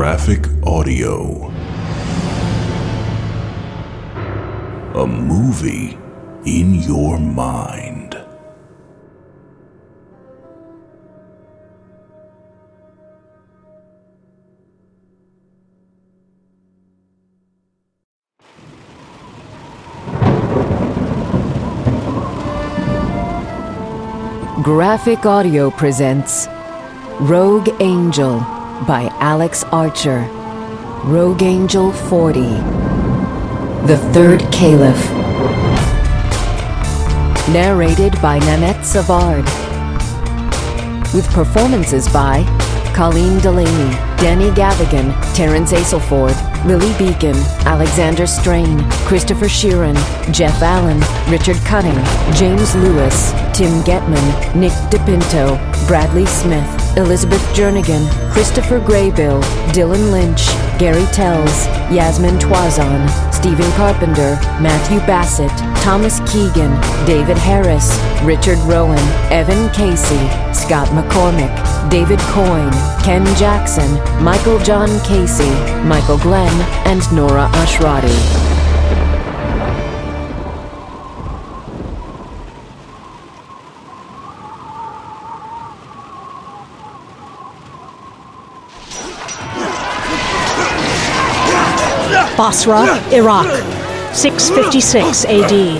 Graphic Audio. A movie in your mind. Graphic Audio presents Rogue Angel by Alex Archer. Rogue Angel 40. The Third Caliph. Narrated by Nanette Savard. With performances by Colleen Delaney, Danny Gavigan, Terrence Aselford, Lily Beacon, Alexander Strain, Christopher Sheeran, Jeff Allen, Richard Cutting, James Lewis, Tim Getman, Nick DePinto, Bradley Smith, Elizabeth Jernigan, Christopher Graybill, Dylan Lynch, Gary Tells, Yasmin Twazon, Stephen Carpenter, Matthew Bassett, Thomas Keegan, David Harris, Richard Rowan, Evan Casey, Scott McCormick, David Coyne, Ken Jackson, Michael John Casey, Michael Glenn, and Nora Ashrati. Basra, Iraq, 656 AD.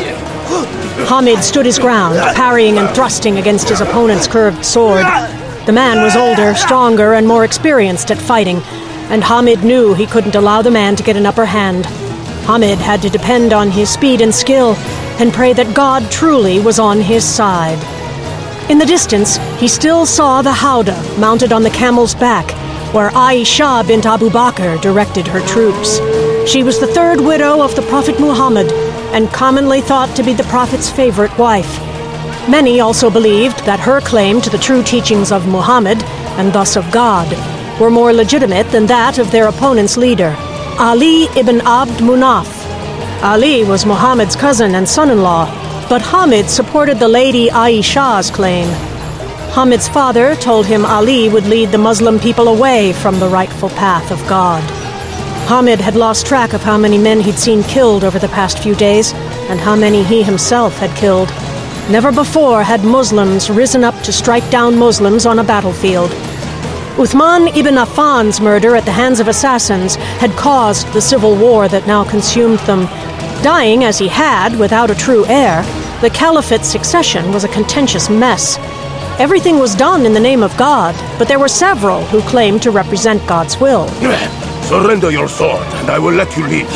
Hamid stood his ground, parrying and thrusting against his opponent's curved sword. The man was older, stronger, and more experienced at fighting, and Hamid knew he couldn't allow the man to get an upper hand. Hamid had to depend on his speed and skill, and pray that God truly was on his side. In the distance, he still saw the Howdah mounted on the camel's back, where Aisha bint Abu Bakr directed her troops. She was the third widow of the Prophet Muhammad, and commonly thought to be the Prophet's favorite wife. Many also believed that her claim to the true teachings of Muhammad, and thus of God, were more legitimate than that of their opponent's leader, Ali ibn Abd Munaf. Ali was Muhammad's cousin and son-in-law, but Hamid supported the lady Aisha's claim. Hamid's father told him Ali would lead the Muslim people away from the rightful path of God. Hamid had lost track of how many men he'd seen killed over the past few days, and how many he himself had killed. Never before had Muslims risen up to strike down Muslims on a battlefield. Uthman ibn Affan's murder at the hands of assassins had caused the civil war that now consumed them. Dying as he had, without a true heir, the caliphate's succession was a contentious mess. Everything was done in the name of God, but there were several who claimed to represent God's will. Surrender your sword, and I will let you lead.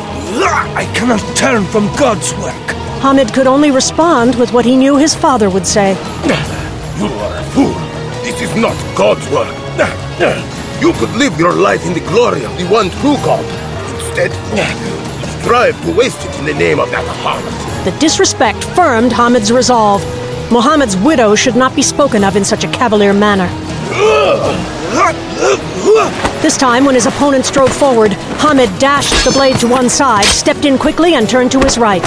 I cannot turn from God's work. Hamid could only respond with what he knew his father would say. You are a fool. This is not God's work. You could live your life in the glory of the one true God. Instead, you strive to waste it in the name of that harlot. The disrespect firmed Hamid's resolve. Muhammad's widow should not be spoken of in such a cavalier manner. This time, when his opponent strode forward, Hamid dashed the blade to one side, stepped in quickly, and turned to his right.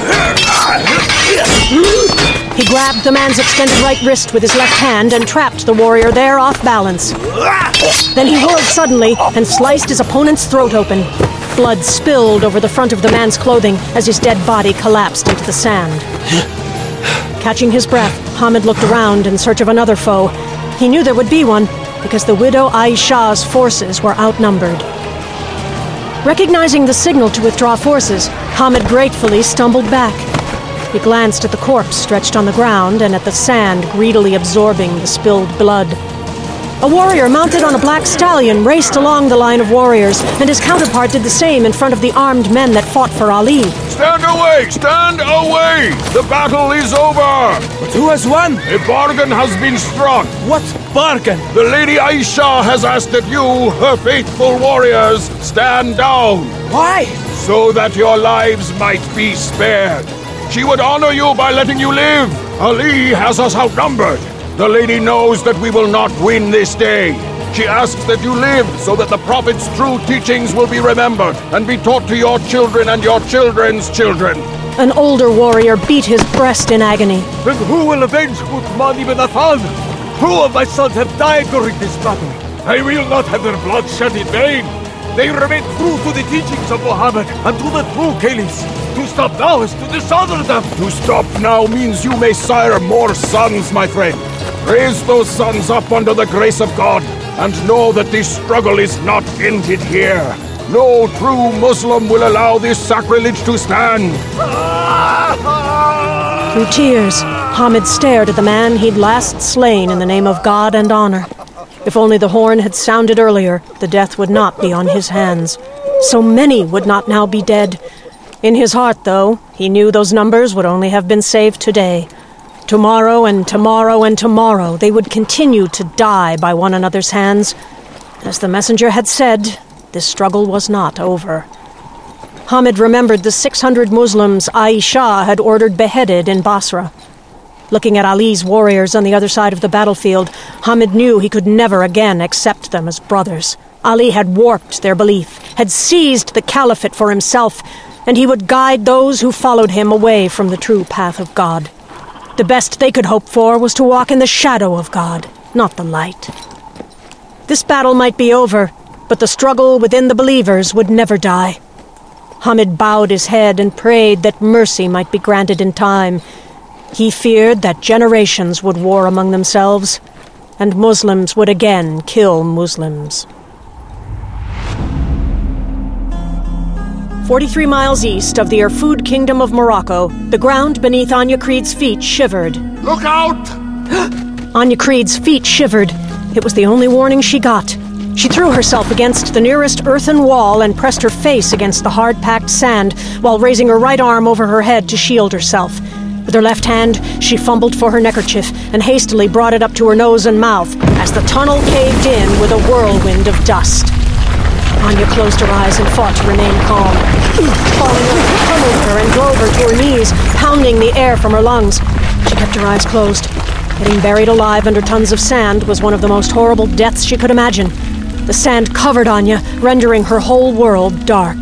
He grabbed the man's extended right wrist with his left hand and trapped the warrior there off balance. Then he whirled suddenly and sliced his opponent's throat open. Blood spilled over the front of the man's clothing as his dead body collapsed into the sand. Catching his breath, Hamid looked around in search of another foe. He knew there would be one, because the widow Aisha's forces were outnumbered. Recognizing the signal to withdraw forces, Hamid gratefully stumbled back. He glanced at the corpse stretched on the ground and at the sand greedily absorbing the spilled blood. A warrior mounted on a black stallion raced along the line of warriors, and his counterpart did the same in front of the armed men that fought for Ali. Stand away! Stand away! The battle is over! But who has won? A bargain has been struck. What bargain? The Lady Aisha has asked that you, her faithful warriors, stand down. Why? So that your lives might be spared. She would honor you by letting you live. Ali has us outnumbered. The lady knows that we will not win this day. She asks that you live so that the Prophet's true teachings will be remembered and be taught to your children and your children's children. An older warrior beat his breast in agony. Then who will avenge Uthman ibn Affan? 2 of my sons have died during this battle. I will not have their blood shed in vain. They remain true to the teachings of Muhammad and to the true caliphs. To stop now is to dishonor them. To stop now means you may sire more sons, my friend. Raise those sons up under the grace of God, and know that this struggle is not ended here. No true Muslim will allow this sacrilege to stand. Through tears, Hamid stared at the man he'd last slain in the name of God and honor. If only the horn had sounded earlier, the death would not be on his hands. So many would not now be dead. In his heart, though, he knew those numbers would only have been saved today. Tomorrow and tomorrow and tomorrow, they would continue to die by one another's hands. As the messenger had said, this struggle was not over. Hamid remembered the 600 Muslims Aisha had ordered beheaded in Basra. Looking at Ali's warriors on the other side of the battlefield, Hamid knew he could never again accept them as brothers. Ali had warped their belief, had seized the caliphate for himself, and he would guide those who followed him away from the true path of God. The best they could hope for was to walk in the shadow of God, not the light. This battle might be over, but the struggle within the believers would never die. Hamid bowed his head and prayed that mercy might be granted in time. He feared that generations would war among themselves, and Muslims would again kill Muslims. 43 miles east of the Erfoud Kingdom of Morocco, the ground beneath Anya Creed's feet shivered. Look out! Anya Creed's feet shivered. It was the only warning she got. She threw herself against the nearest earthen wall and pressed her face against the hard-packed sand while raising her right arm over her head to shield herself. With her left hand, she fumbled for her neckerchief and hastily brought it up to her nose and mouth as the tunnel caved in with a whirlwind of dust. Anya closed her eyes and fought to remain calm. Falling over, pummeled her and drove her to her knees, pounding the air from her lungs. She kept her eyes closed. Getting buried alive under tons of sand was one of the most horrible deaths she could imagine. The sand covered Anya, rendering her whole world dark.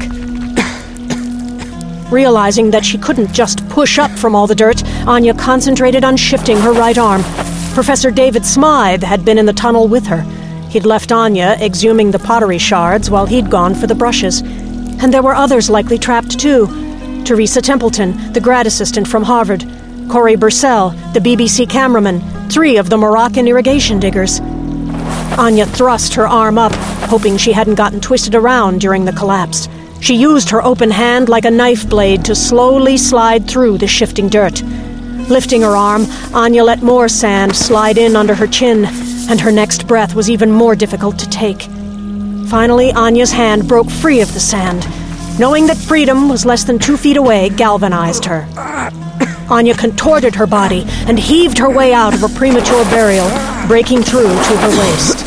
Realizing that she couldn't just push up from all the dirt, Anya concentrated on shifting her right arm. Professor David Smythe had been in the tunnel with her. He'd left Anya exhuming the pottery shards while he'd gone for the brushes. And there were others likely trapped too. Teresa Templeton, the grad assistant from Harvard. Corey Bursell, the BBC cameraman. 3 of the Moroccan irrigation diggers. Anya thrust her arm up, hoping she hadn't gotten twisted around during the collapse. She used her open hand like a knife blade to slowly slide through the shifting dirt. Lifting her arm, Anya let more sand slide in under her chin, and her next breath was even more difficult to take. Finally, Anya's hand broke free of the sand. Knowing that freedom was less than 2 feet away galvanized her. Anya contorted her body and heaved her way out of a premature burial, breaking through to her waist.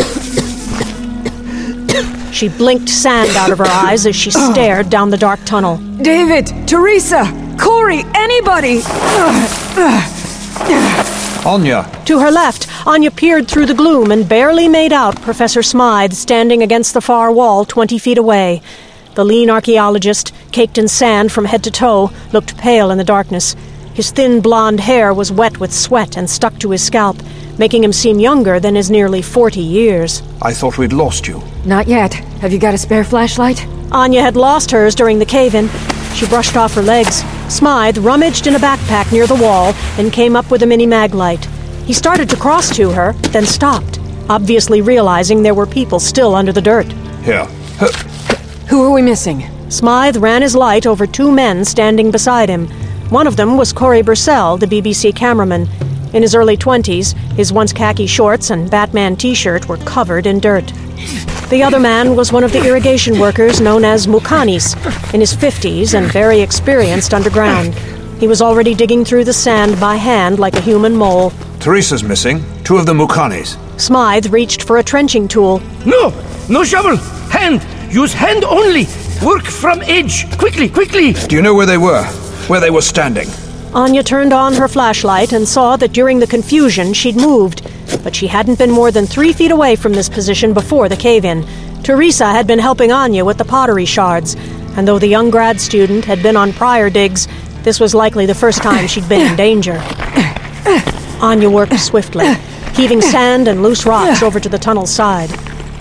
She blinked sand out of her eyes as she stared down the dark tunnel. David, Teresa, Corey, anybody! Anya! To her left, Anya peered through the gloom and barely made out Professor Smythe standing against the far wall 20 feet away. The lean archaeologist, caked in sand from head to toe, looked pale in the darkness. His thin blonde hair was wet with sweat and stuck to his scalp, making him seem younger than his nearly 40 years. I thought we'd lost you. Not yet. Have you got a spare flashlight? Anya had lost hers during the cave-in. She brushed off her legs. Smythe rummaged in a backpack near the wall and came up with a mini mag light. He started to cross to her, then stopped, obviously realizing there were people still under the dirt. Here. Who are we missing? Smythe ran his light over 2 men standing beside him. One of them was Corey Bursell, the BBC cameraman. In his early 20s, his once khaki shorts and Batman t-shirt were covered in dirt. The other man was one of the irrigation workers known as Mukanis, in his 50s and very experienced underground. He was already digging through the sand by hand like a human mole. Teresa's missing. 2 of the Mukanis. Smythe reached for a trenching tool. No shovel! Hand! Use hand only! Work from edge! Quickly! Do you know where they were? Where they were standing? Anya turned on her flashlight and saw that during the confusion she'd moved, but she hadn't been more than 3 feet away from this position before the cave-in. Teresa had been helping Anya with the pottery shards, and though the young grad student had been on prior digs, this was likely the first time she'd been in danger. Anya worked swiftly, heaving sand and loose rocks over to the tunnel's side.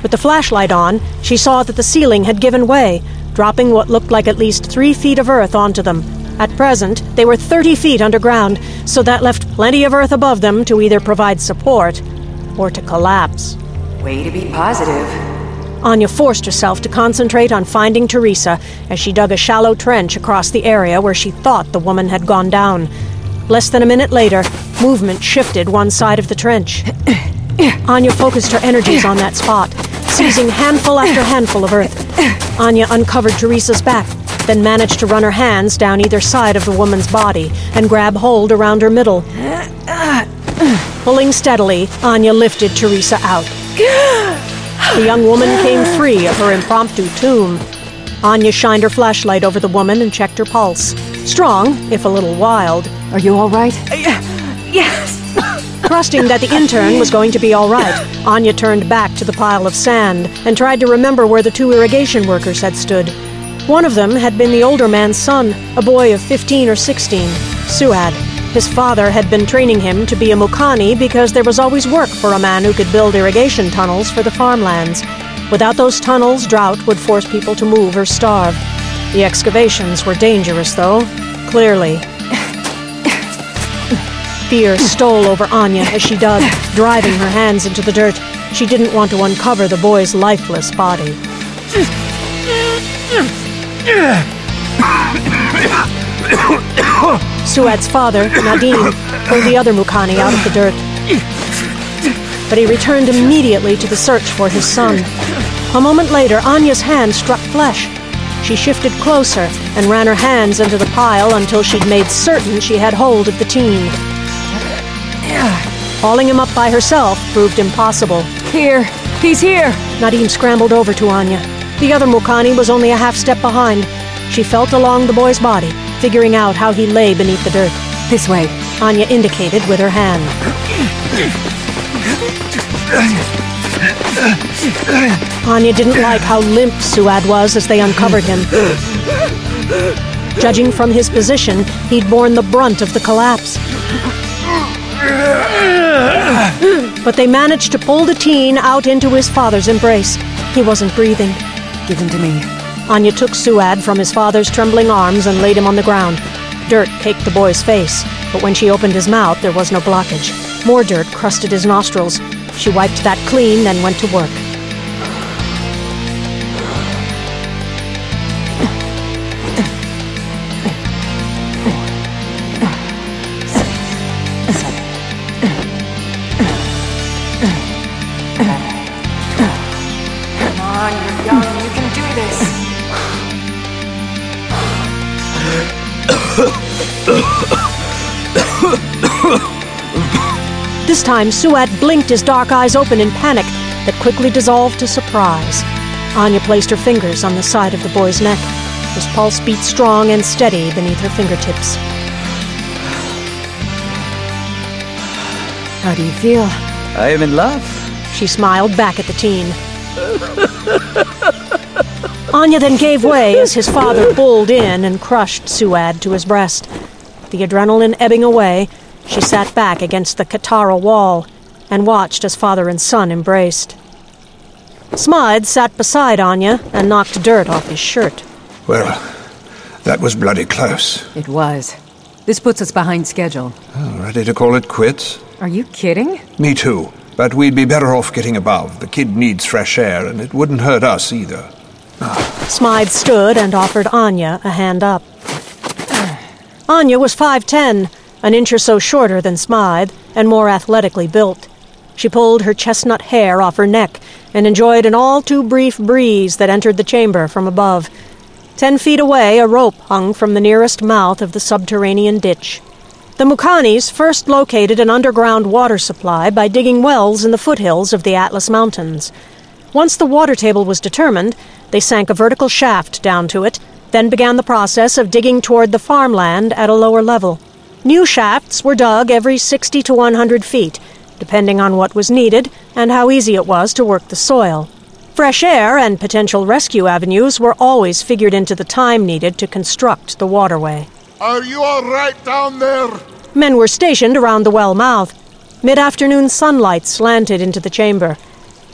With the flashlight on, she saw that the ceiling had given way, dropping what looked like at least 3 feet of earth onto them. At present, they were 30 feet underground, so that left plenty of earth above them to either provide support or to collapse. Way to be positive. Anya forced herself to concentrate on finding Teresa as she dug a shallow trench across the area where she thought the woman had gone down. Less than a minute later, movement shifted one side of the trench. Anya focused her energies on that spot, seizing handful after handful of earth. Anya uncovered Teresa's back, then managed to run her hands down either side of the woman's body and grab hold around her middle. Pulling steadily, Anya lifted Teresa out. The young woman came free of her impromptu tomb. Anya shined her flashlight over the woman and checked her pulse. Strong, if a little wild. Are you all right? Yes. Trusting that the intern was going to be all right, Anya turned back to the pile of sand and tried to remember where the 2 irrigation workers had stood. One of them had been the older man's son, a boy of 15 or 16, Suad. His father had been training him to be a Mukani because there was always work for a man who could build irrigation tunnels for the farmlands. Without those tunnels, drought would force people to move or starve. The excavations were dangerous, though, clearly. Fear stole over Anya as she dug, driving her hands into the dirt. She didn't want to uncover the boy's lifeless body. Suad's father, Nadim, pulled the other Mukani out of the dirt. But he returned immediately to the search for his son. A moment later, Anya's hand struck flesh. She shifted closer and ran her hands into the pile until she'd made certain she had hold of the teen. Hauling him up by herself proved impossible. Here! He's here! Nadim scrambled over to Anya. The other Mukani was only a half step behind. She felt along the boy's body, figuring out how he lay beneath the dirt. This way. Anya indicated with her hand. Anya didn't like how limp Suad was as they uncovered him. Judging from his position, he'd borne the brunt of the collapse. But they managed to pull the teen out into his father's embrace. He wasn't breathing. Give him to me. Anya took Suad from his father's trembling arms and laid him on the ground. Dirt caked the boy's face, but when she opened his mouth, there was no blockage. More dirt crusted his nostrils. She wiped that clean, then went to work. Come on, you're young. You can do this. This time, Suad blinked his dark eyes open in panic that quickly dissolved to surprise. Anya placed her fingers on the side of the boy's neck. His pulse beat strong and steady beneath her fingertips. How do you feel? I am in love. She smiled back at the teen. Anya then gave way as his father bulled in and crushed Suad to his breast. The adrenaline ebbing away, she sat back against the Katara wall and watched as father and son embraced. Smythe sat beside Anya and knocked dirt off his shirt. Well, that was bloody close. It was. This puts us behind schedule. Oh, ready to call it quits? Are you kidding? Me too. But we'd be better off getting above. The kid needs fresh air, and it wouldn't hurt us either. Smythe stood and offered Anya a hand up. Anya was 5'10", an inch or so shorter than Smythe, and more athletically built. She pulled her chestnut hair off her neck and enjoyed an all-too-brief breeze that entered the chamber from above. 10 feet away, a rope hung from the nearest mouth of the subterranean ditch. The Mukanis first located an underground water supply by digging wells in the foothills of the Atlas Mountains. Once the water table was determined, they sank a vertical shaft down to it, then began the process of digging toward the farmland at a lower level. New shafts were dug every 60 to 100 feet, depending on what was needed and how easy it was to work the soil. Fresh air and potential rescue avenues were always figured into the time needed to construct the waterway. Are you all right down there? Men were stationed around the well mouth. Mid-afternoon sunlight slanted into the chamber.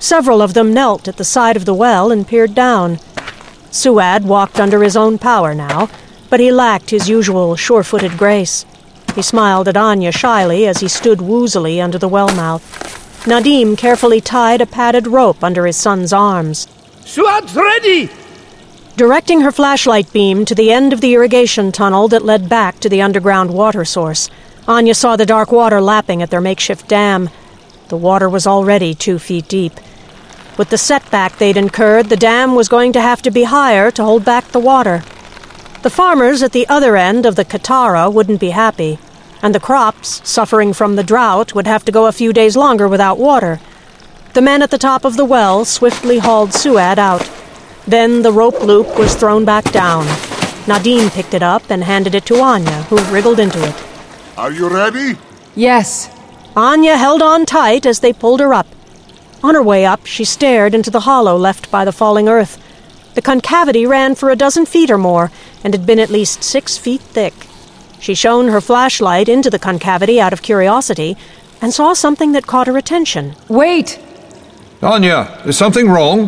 Several of them knelt at the side of the well and peered down. Suad walked under his own power now, but he lacked his usual sure-footed grace. He smiled at Anya shyly as he stood woozily under the well mouth. Nadim carefully tied a padded rope under his son's arms. Suad's ready! Directing her flashlight beam to the end of the irrigation tunnel that led back to the underground water source, Anya saw the dark water lapping at their makeshift dam. The water was already 2 feet deep. With the setback they'd incurred, the dam was going to have to be higher to hold back the water. The farmers at the other end of the Katara wouldn't be happy, and the crops, suffering from the drought, would have to go a few days longer without water. The men at the top of the well swiftly hauled Suad out. Then the rope loop was thrown back down. Nadim picked it up and handed it to Anya, who wriggled into it. Are you ready? Yes. Anya held on tight as they pulled her up. On her way up, she stared into the hollow left by the falling earth. The concavity ran for a dozen feet or more, and had been at least 6 feet thick. She shone her flashlight into the concavity out of curiosity, and saw something that caught her attention. Wait! Anya, is something wrong?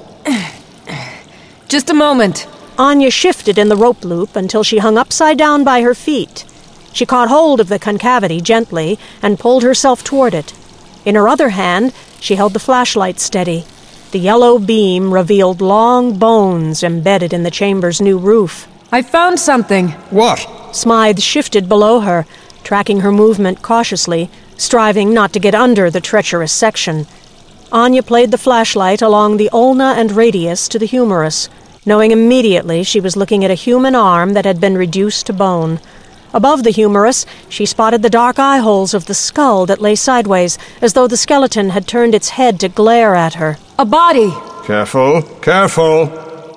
Just a moment. Anya shifted in the rope loop until she hung upside down by her feet. She caught hold of the concavity gently and pulled herself toward it. In her other hand, she held the flashlight steady. The yellow beam revealed long bones embedded in the chamber's new roof. I found something. What? Smythe shifted below her, tracking her movement cautiously, striving not to get under the treacherous section. Anya played the flashlight along the ulna and radius to the humerus, knowing immediately she was looking at a human arm that had been reduced to bone. Above the humerus, she spotted the dark eye holes of the skull that lay sideways, as though the skeleton had turned its head to glare at her. A body! Careful, careful!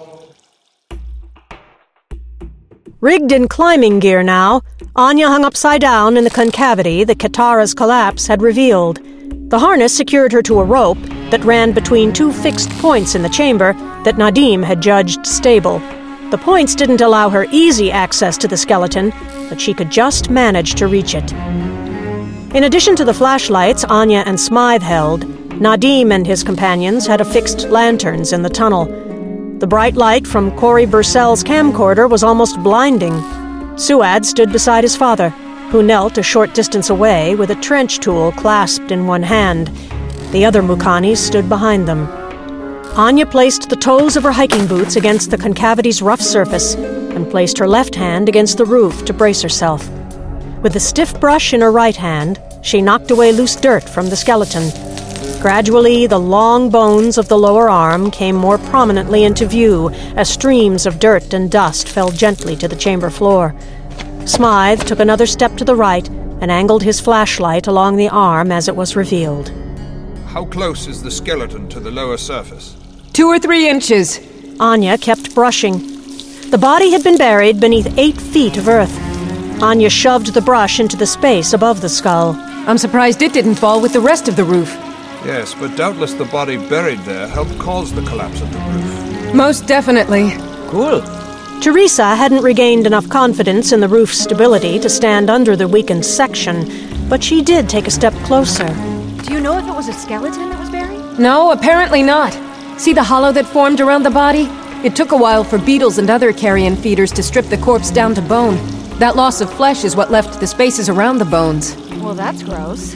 Rigged in climbing gear now, Anya hung upside down in the concavity that Katara's collapse had revealed. The harness secured her to a rope that ran between 2 fixed points in the chamber that Nadim had judged stable. The points didn't allow her easy access to the skeleton, but she could just manage to reach it. In addition to the flashlights Anya and Smythe held, Nadim and his companions had affixed lanterns in the tunnel. The bright light from Corey Bursell's camcorder was almost blinding. Suad stood beside his father, who knelt a short distance away with a trench tool clasped in one hand. The other Mukanis stood behind them. Anya placed the toes of her hiking boots against the concavity's rough surface and placed her left hand against the roof to brace herself. With the stiff brush in her right hand, she knocked away loose dirt from the skeleton. Gradually, the long bones of the lower arm came more prominently into view as streams of dirt and dust fell gently to the chamber floor. Smythe took another step to the right and angled his flashlight along the arm as it was revealed. How close is the skeleton to the lower surface? 2 or 3 inches. Anya kept brushing. The body had been buried beneath 8 feet of earth. Anya shoved the brush into the space above the skull. I'm surprised it didn't fall with the rest of the roof. Yes, but doubtless the body buried there helped cause the collapse of the roof. Most definitely. Cool. Teresa hadn't regained enough confidence in the roof's stability to stand under the weakened section, but she did take a step closer. Do you know if it was a skeleton that was buried? No, apparently not. See the hollow that formed around the body? It took a while for beetles and other carrion feeders to strip the corpse down to bone. That loss of flesh is what left the spaces around the bones. Well, that's gross.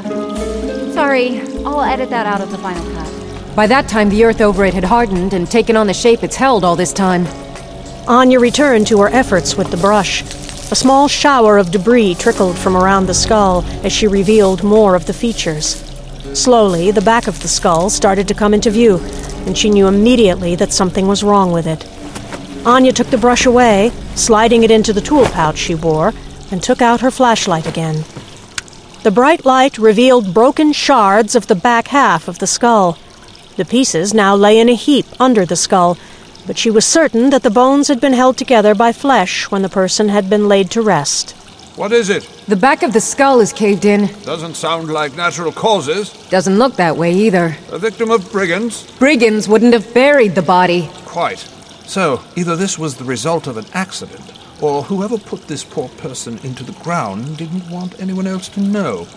Sorry, I'll edit that out of the final cut. By that time, the earth over it had hardened and taken on the shape it's held all this time. Anya returned to her efforts with the brush. A small shower of debris trickled from around the skull as she revealed more of the features. Slowly, the back of the skull started to come into view, and she knew immediately that something was wrong with it. Anya took the brush away, sliding it into the tool pouch she wore, and took out her flashlight again. The bright light revealed broken shards of the back half of the skull. The pieces now lay in a heap under the skull, but she was certain that the bones had been held together by flesh when the person had been laid to rest. What is it? The back of the skull is caved in. Doesn't sound like natural causes. Doesn't look that way either. A victim of brigands? Brigands wouldn't have buried the body. Quite. So, either this was the result of an accident, or whoever put this poor person into the ground didn't want anyone else to know.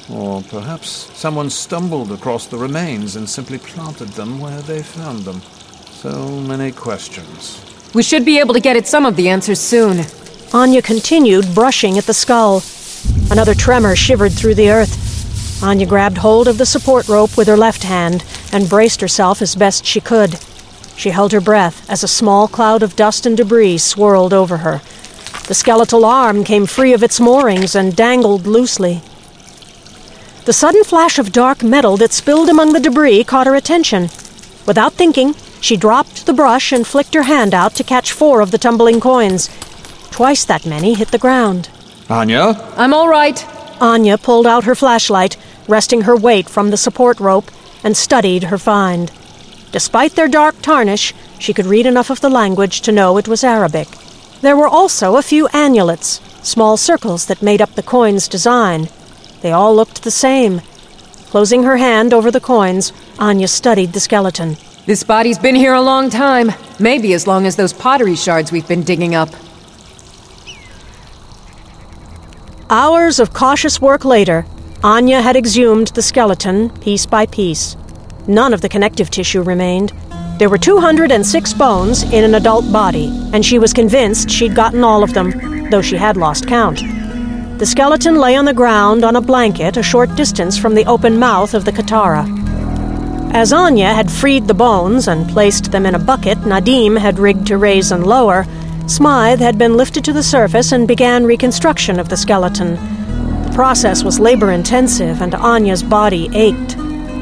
Or perhaps someone stumbled across the remains and simply planted them where they found them. So many questions. We should be able to get at some of the answers soon. Anya continued brushing at the skull. Another tremor shivered through the earth. Anya grabbed hold of the support rope with her left hand and braced herself as best she could. She held her breath as a small cloud of dust and debris swirled over her. The skeletal arm came free of its moorings and dangled loosely. The sudden flash of dark metal that spilled among the debris caught her attention. Without thinking, she dropped the brush and flicked her hand out to catch 4 of the tumbling coins. Twice that many hit the ground. Anya? I'm all right. Anya pulled out her flashlight, resting her weight from the support rope, and studied her find. Despite their dark tarnish, she could read enough of the language to know it was Arabic. There were also a few annulets, small circles that made up the coin's design. They all looked the same. Closing her hand over the coins, Anya studied the skeleton. This body's been here a long time. Maybe as long as those pottery shards we've been digging up. Hours of cautious work later, Anya had exhumed the skeleton piece by piece. None of the connective tissue remained. There were 206 bones in an adult body, and she was convinced she'd gotten all of them, though she had lost count. The skeleton lay on the ground on a blanket a short distance from the open mouth of the Katara. As Anya had freed the bones and placed them in a bucket Nadim had rigged to raise and lower, Smythe had been lifted to the surface and began reconstruction of the skeleton. The process was labor-intensive, and Anya's body ached.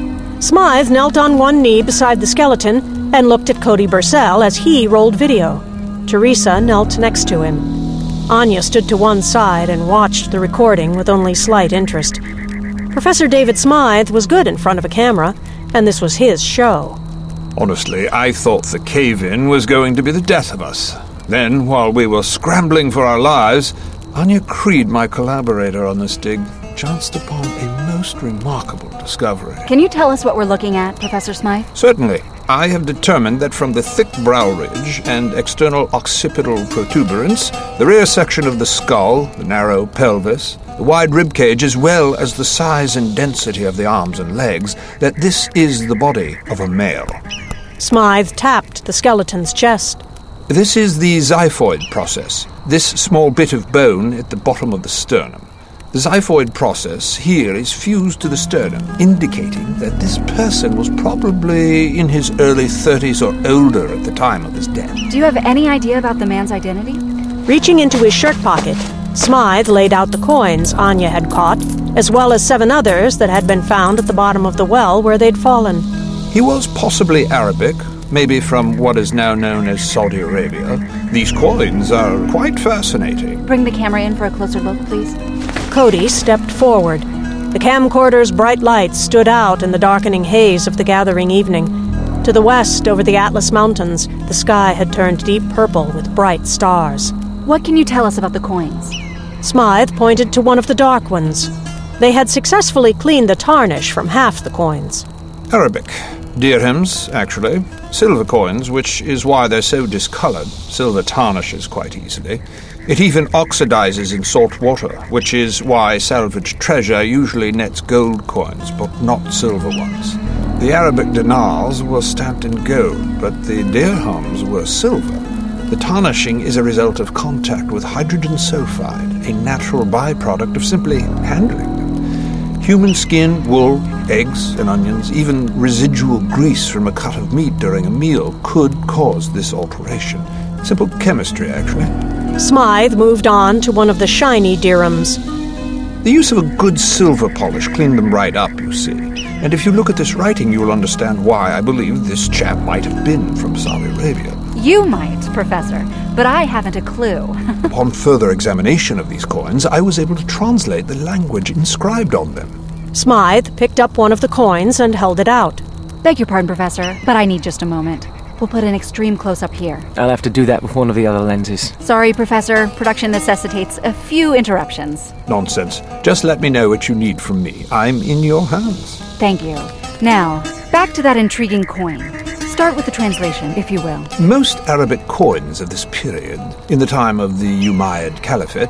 Smythe knelt on one knee beside the skeleton and looked at Cody Bursell as he rolled video. Teresa knelt next to him. Anya stood to one side and watched the recording with only slight interest. Professor David Smythe was good in front of a camera, and this was his show. Honestly, I thought the cave-in was going to be the death of us. Then, while we were scrambling for our lives, Anya Creed, my collaborator on this dig, chanced upon a most remarkable discovery. Can you tell us what we're looking at, Professor Smythe? Certainly. I have determined that from the thick brow ridge and external occipital protuberance, the rear section of the skull, the narrow pelvis, the wide ribcage, as well as the size and density of the arms and legs, that this is the body of a male. Smythe tapped the skeleton's chest. This is the xiphoid process, this small bit of bone at the bottom of the sternum. The xiphoid process here is fused to the sternum, indicating that this person was probably in his early 30s or older at the time of his death. Do you have any idea about the man's identity? Reaching into his shirt pocket, Smythe laid out the coins Anya had caught, as well as 7 others that had been found at the bottom of the well where they'd fallen. He was possibly Arabic, maybe from what is now known as Saudi Arabia. These coins are quite fascinating. Bring the camera in for a closer look, please. Cody stepped forward. The camcorder's bright lights stood out in the darkening haze of the gathering evening. To the west, over the Atlas Mountains, the sky had turned deep purple with bright stars. What can you tell us about the coins? Smythe pointed to one of the dark ones. They had successfully cleaned the tarnish from half the coins. Arabic. Dirhams, actually. Silver coins, which is why they're so discolored. Silver tarnishes quite easily. It even oxidizes in salt water, which is why salvaged treasure usually nets gold coins, but not silver ones. The Arabic dinars were stamped in gold, but the dirhams were silver. The tarnishing is a result of contact with hydrogen sulfide, a natural byproduct of simply handling them. Human skin, wool, eggs and onions, even residual grease from a cut of meat during a meal could cause this alteration. Simple chemistry, actually. Smythe moved on to one of the shiny dirhams. The use of a good silver polish cleaned them right up, you see. And if you look at this writing, you'll understand why I believe this chap might have been from Saudi Arabia. You might, Professor, but I haven't a clue. Upon further examination of these coins, I was able to translate the language inscribed on them. Smythe picked up one of the coins and held it out. Beg your pardon, Professor, but I need just a moment. We'll put an extreme close-up here. I'll have to do that with one of the other lenses. Sorry, Professor. Production necessitates a few interruptions. Nonsense. Just let me know what you need from me. I'm in your hands. Thank you. Now, back to that intriguing coin. Start with the translation, if you will. Most Arabic coins of this period, in the time of the Umayyad Caliphate,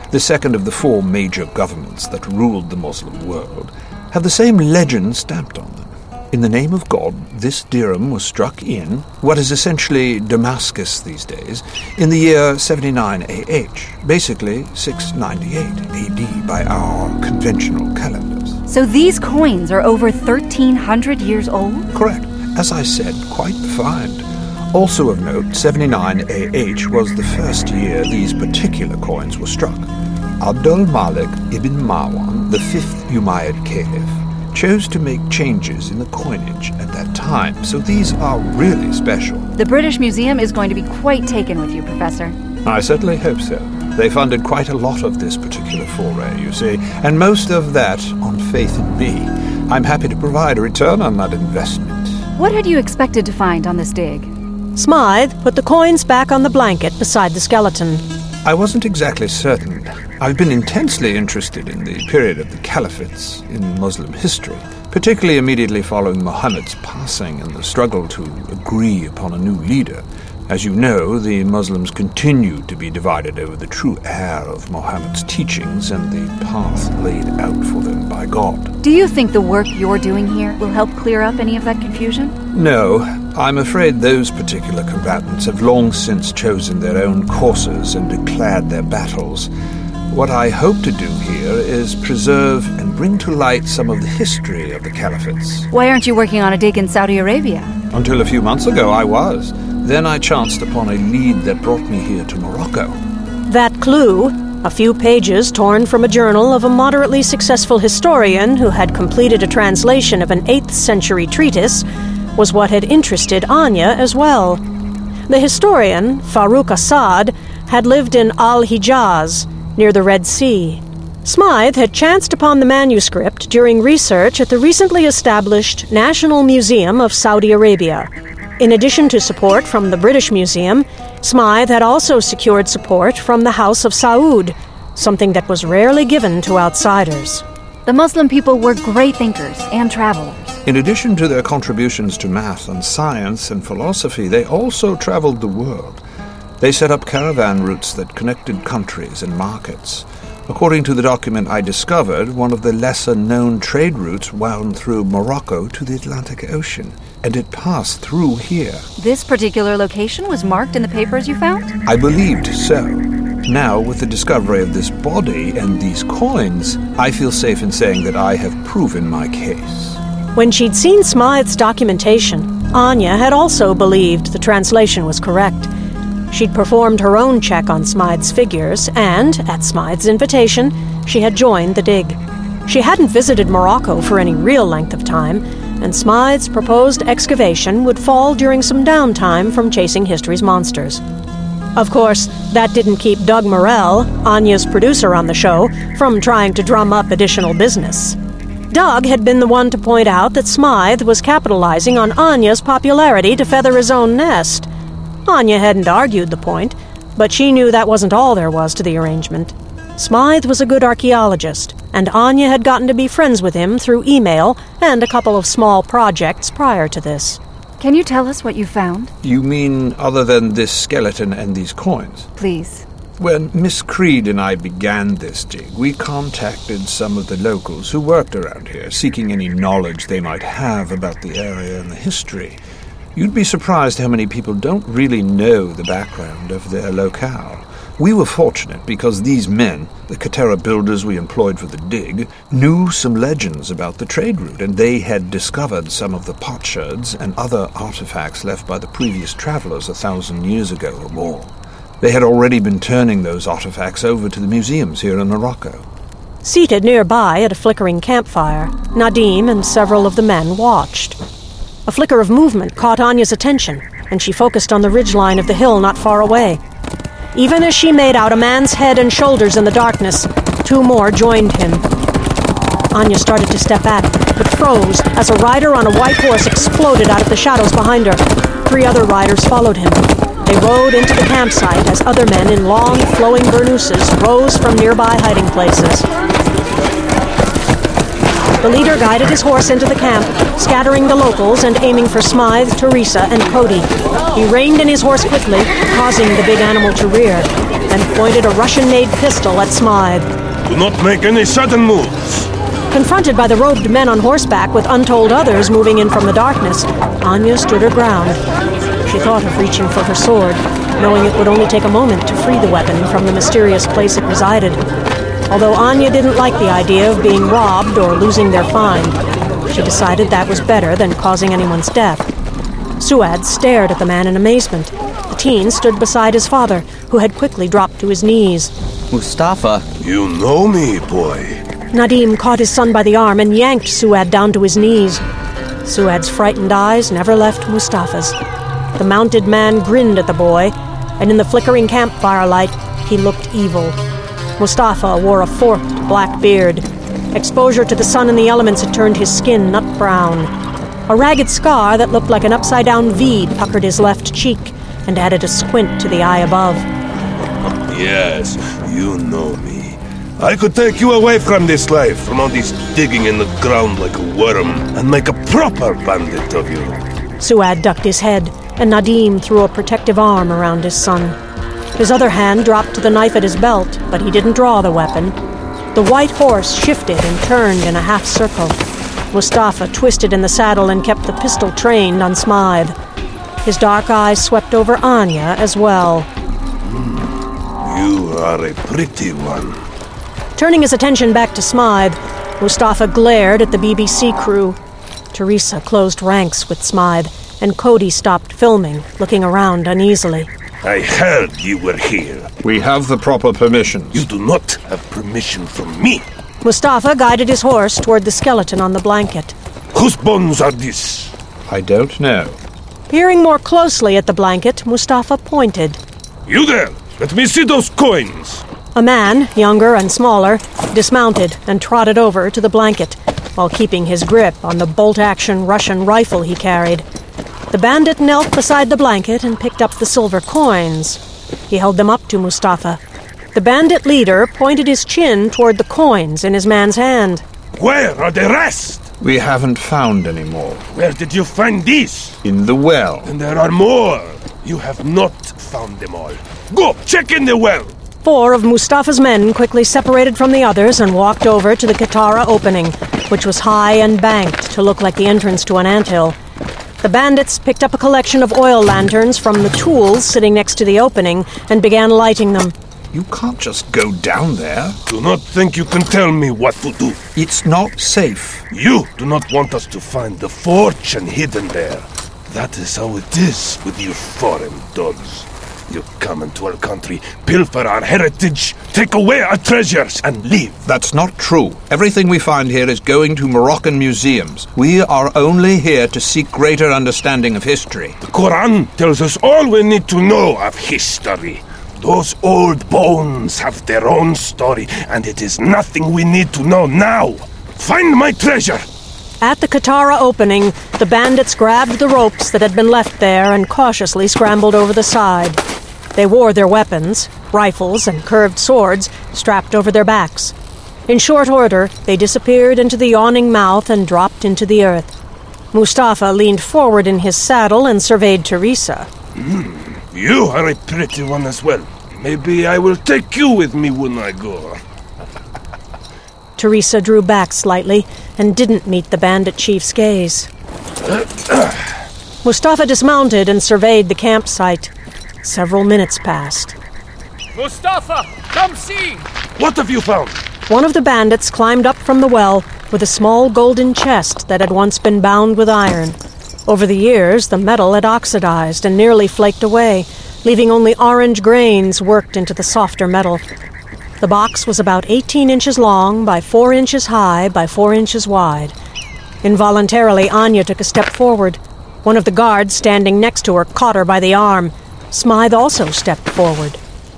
the second of the 4 major governments that ruled the Muslim world, have the same legend stamped on them. In the name of God, this dirham was struck in what is essentially Damascus these days, in the year 79 AH, basically 698 AD by our conventional calendars. So these coins are over 1,300 years old? Correct. As I said, quite the find. Also of note, 79 AH was the first year these particular coins were struck. Abdul Malik ibn Marwan, the 5th Umayyad Caliph, chose to make changes in the coinage at that time, so these are really special. The British Museum is going to be quite taken with you, Professor. I certainly hope so. They funded quite a lot of this particular foray, you see, and most of that on faith in me. I'm happy to provide a return on that investment. What had you expected to find on this dig? Smythe put the coins back on the blanket beside the skeleton. I wasn't exactly certain. I've been intensely interested in the period of the caliphates in Muslim history, particularly immediately following Muhammad's passing and the struggle to agree upon a new leader. As you know, the Muslims continued to be divided over the true heir of Muhammad's teachings and the path laid out for them by God. Do you think the work you're doing here will help clear up any of that confusion? No, I'm afraid those particular combatants have long since chosen their own courses and declared their battles. What I hope to do here is preserve and bring to light some of the history of the caliphates. Why aren't you working on a dig in Saudi Arabia? Until a few months ago, I was. Then I chanced upon a lead that brought me here to Morocco. That clue, a few pages torn from a journal of a moderately successful historian who had completed a translation of an 8th century treatise, was what had interested Anya as well. The historian, Farouk Assad, had lived in Al-Hijaz, near the Red Sea. Smythe had chanced upon the manuscript during research at the recently established National Museum of Saudi Arabia. In addition to support from the British Museum, Smythe had also secured support from the House of Saud, something that was rarely given to outsiders. The Muslim people were great thinkers and travelers. In addition to their contributions to math and science and philosophy, they also traveled the world. They set up caravan routes that connected countries and markets. According to the document I discovered, one of the lesser-known trade routes wound through Morocco to the Atlantic Ocean, and it passed through here. This particular location was marked in the papers you found? I believed so. Now, with the discovery of this body and these coins, I feel safe in saying that I have proven my case. When she'd seen Smythe's documentation, Anya had also believed the translation was correct. She'd performed her own check on Smythe's figures, and, at Smythe's invitation, she had joined the dig. She hadn't visited Morocco for any real length of time, and Smythe's proposed excavation would fall during some downtime from chasing history's monsters. Of course, that didn't keep Doug Morell, Anya's producer on the show, from trying to drum up additional business. Doug had been the one to point out that Smythe was capitalizing on Anya's popularity to feather his own nest. Anya hadn't argued the point, but she knew that wasn't all there was to the arrangement. Smythe was a good archaeologist, and Anya had gotten to be friends with him through email and a couple of small projects prior to this. Can you tell us what you found? You mean other than this skeleton and these coins? Please. When Miss Creed and I began this dig, we contacted some of the locals who worked around here, seeking any knowledge they might have about the area and the history. You'd be surprised how many people don't really know the background of their locale. We were fortunate because these men, the Katera builders we employed for the dig, knew some legends about the trade route, and they had discovered some of the potsherds and other artifacts left by the previous travelers 1,000 years ago or more. They had already been turning those artifacts over to the museums here in Morocco. Seated nearby at a flickering campfire, Nadim and several of the men watched. A flicker of movement caught Anya's attention, and she focused on the ridgeline of the hill not far away. Even as she made out a man's head and shoulders in the darkness, two more joined him. Anya started to step back, but froze as a rider on a white horse exploded out of the shadows behind her. 3 other riders followed him. They rode into the campsite as other men in long, flowing burnooses rose from nearby hiding places. The leader guided his horse into the camp, scattering the locals and aiming for Smythe, Teresa, and Cody. He reined in his horse quickly, causing the big animal to rear. then pointed a Russian-made pistol at Smythe. Do not make any sudden moves. Confronted by the robed men on horseback with untold others moving in from the darkness, Anya stood her ground. She thought of reaching for her sword, knowing it would only take a moment to free the weapon from the mysterious place it resided. Although Anya didn't like the idea of being robbed or losing their find, she decided that was better than causing anyone's death. Suad stared at the man in amazement. The teen stood beside his father, who had quickly dropped to his knees. Mustafa. You know me, boy. Nadim caught his son by the arm and yanked Suad down to his knees. Suad's frightened eyes never left Mustafa's. The mounted man grinned at the boy, and in the flickering campfire light, he looked evil. Mustafa wore a forked black beard. Exposure to the sun and the elements had turned his skin nut brown. A ragged scar that looked like an upside-down V puckered his left cheek and added a squint to the eye above. Yes, you know me. I could take you away from this life, from all this digging in the ground like a worm, and make a proper bandit of you. Suad ducked his head, and Nadim threw a protective arm around his son. His other hand dropped to the knife at his belt, but he didn't draw the weapon. The white horse shifted and turned in a half circle. Mustafa twisted in the saddle and kept the pistol trained on Smythe. His dark eyes swept over Anya as well. You are a pretty one. Turning his attention back to Smythe, Mustafa glared at the BBC crew. Teresa closed ranks with Smythe, and Cody stopped filming, looking around uneasily. I heard you were here. We have the proper permissions. You do not have permission from me. Mustafa guided his horse toward the skeleton on the blanket. Whose bones are these? I don't know. Peering more closely at the blanket, Mustafa pointed. You there! Let me see those coins! A man, younger and smaller, dismounted and trotted over to the blanket, while keeping his grip on the bolt-action Russian rifle he carried. The bandit knelt beside the blanket and picked up the silver coins. He held them up to Mustafa. The bandit leader pointed his chin toward the coins in his man's hand. Where are the rest? We haven't found any more. Where did you find these? In the well. And there are more. You have not found them all. Go, check in the well. 4 of Mustafa's men quickly separated from the others and walked over to the Katara opening, which was high and banked to look like the entrance to an anthill. The bandits picked up a collection of oil lanterns from the tools sitting next to the opening and began lighting them. You can't just go down there. Do not think you can tell me what to do. It's not safe. You do not want us to find the fortune hidden there. That is how it is with you foreign dogs. You come into our country, pilfer our heritage, take away our treasures, and leave. That's not true. Everything we find here is going to Moroccan museums. We are only here to seek greater understanding of history. The Quran tells us all we need to know of history. Those old bones have their own story, and it is nothing we need to know now. Find my treasure! At the Katara opening, the bandits grabbed the ropes that had been left there and cautiously scrambled over the side. They wore their weapons, rifles and curved swords, strapped over their backs. In short order, they disappeared into the yawning mouth and dropped into the earth. Mustafa leaned forward in his saddle and surveyed Teresa. You are a pretty one as well. Maybe I will take you with me when I go. Teresa drew back slightly and didn't meet the bandit chief's gaze. Mustafa dismounted and surveyed the campsite. Several minutes passed. Mustafa, come see! What have you found? One of the bandits climbed up from the well with a small golden chest that had once been bound with iron. Over the years, the metal had oxidized and nearly flaked away, leaving only orange grains worked into the softer metal. The box was about 18 inches long by 4 inches high by 4 inches wide. Involuntarily, Anya took a step forward. One of the guards standing next to her caught her by the arm. Smythe also stepped forward.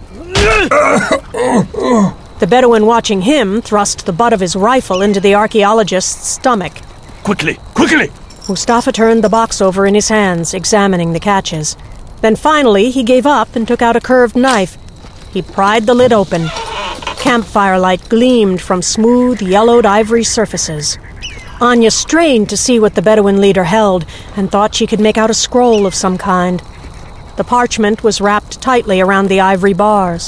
The Bedouin watching him thrust the butt of his rifle into the archaeologist's stomach. Quickly, quickly! Mustafa turned the box over in his hands, examining the catches. Then finally, he gave up and took out a curved knife. He pried the lid open. Campfire light gleamed from smooth, yellowed ivory surfaces. Anya strained to see what the Bedouin leader held and thought she could make out a scroll of some kind. The parchment was wrapped tightly around the ivory bars.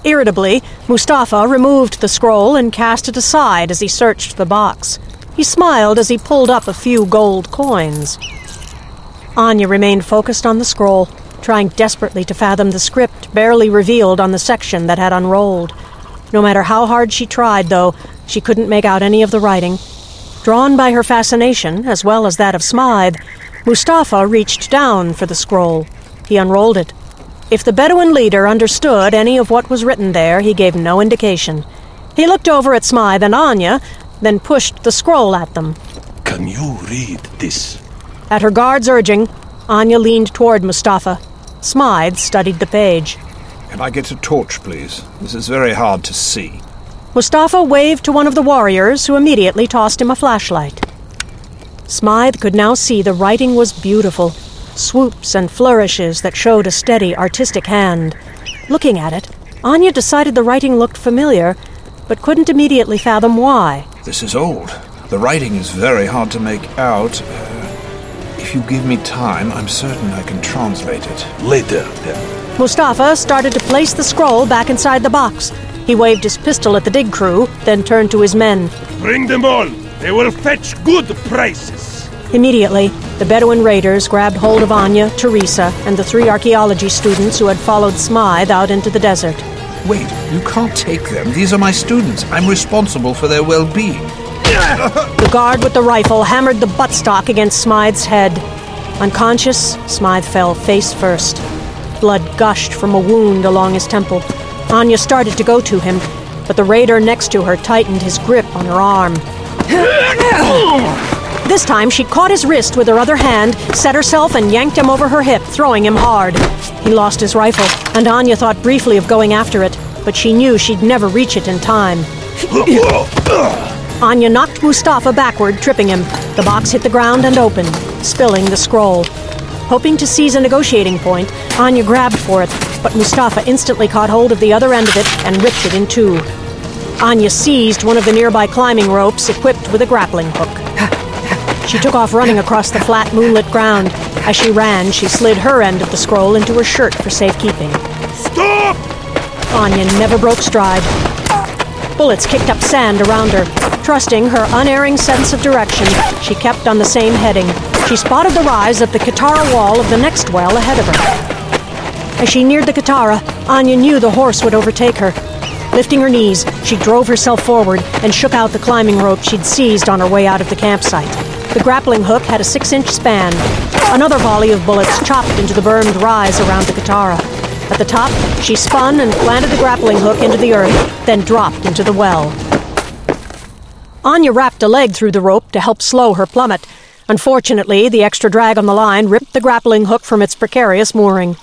Irritably, Mustafa removed the scroll and cast it aside as he searched the box. He smiled as he pulled up a few gold coins. Anya remained focused on the scroll, trying desperately to fathom the script barely revealed on the section that had unrolled. No matter how hard she tried, though, she couldn't make out any of the writing. Drawn by her fascination, as well as that of Smythe, Mustafa reached down for the scroll. He unrolled it. If the Bedouin leader understood any of what was written there, he gave no indication. He looked over at Smythe and Anya, then pushed the scroll at them. Can you read this? At her guard's urging, Anya leaned toward Mustafa. Smythe studied the page. Can I get a torch, please? This is very hard to see. Mustafa waved to one of the warriors, who immediately tossed him a flashlight. Smythe could now see the writing was beautiful, swoops and flourishes that showed a steady, artistic hand. Looking at it, Anya decided the writing looked familiar, but couldn't immediately fathom why. This is old. The writing is very hard to make out. If you give me time, I'm certain I can translate it. Later, then. Mustafa started to place the scroll back inside the box. He waved his pistol at the dig crew, then turned to his men. Bring them all. They will fetch good prices. Immediately, the Bedouin raiders grabbed hold of Anya, Teresa, and the 3 archaeology students who had followed Smythe out into the desert. Wait, you can't take them. These are my students. I'm responsible for their well-being. The guard with the rifle hammered the buttstock against Smythe's head. Unconscious, Smythe fell face first. Blood gushed from a wound along his temple. Anya started to go to him, but the raider next to her tightened his grip on her arm. This time, she caught his wrist with her other hand, set herself and yanked him over her hip, throwing him hard. He lost his rifle, and Anya thought briefly of going after it, but she knew she'd never reach it in time. Anya knocked Mustafa backward, tripping him. The box hit the ground and opened, spilling the scroll. Hoping to seize a negotiating point, Anya grabbed for it, but Mustafa instantly caught hold of the other end of it and ripped it in two. Anya seized one of the nearby climbing ropes equipped with a grappling hook. She took off running across the flat, moonlit ground. As she ran, she slid her end of the scroll into her shirt for safekeeping. Stop! Anya never broke stride. Bullets kicked up sand around her. Trusting her unerring sense of direction, she kept on the same heading. She spotted the rise of the Katara wall of the next well ahead of her. As she neared the Katara, Anya knew the horse would overtake her. Lifting her knees, she drove herself forward and shook out the climbing rope she'd seized on her way out of the campsite. The grappling hook had a 6-inch span. Another volley of bullets chopped into the bermed rise around the Katara. At the top, she spun and planted the grappling hook into the earth, then dropped into the well. Anya wrapped a leg through the rope to help slow her plummet. Unfortunately, the extra drag on the line ripped the grappling hook from its precarious mooring.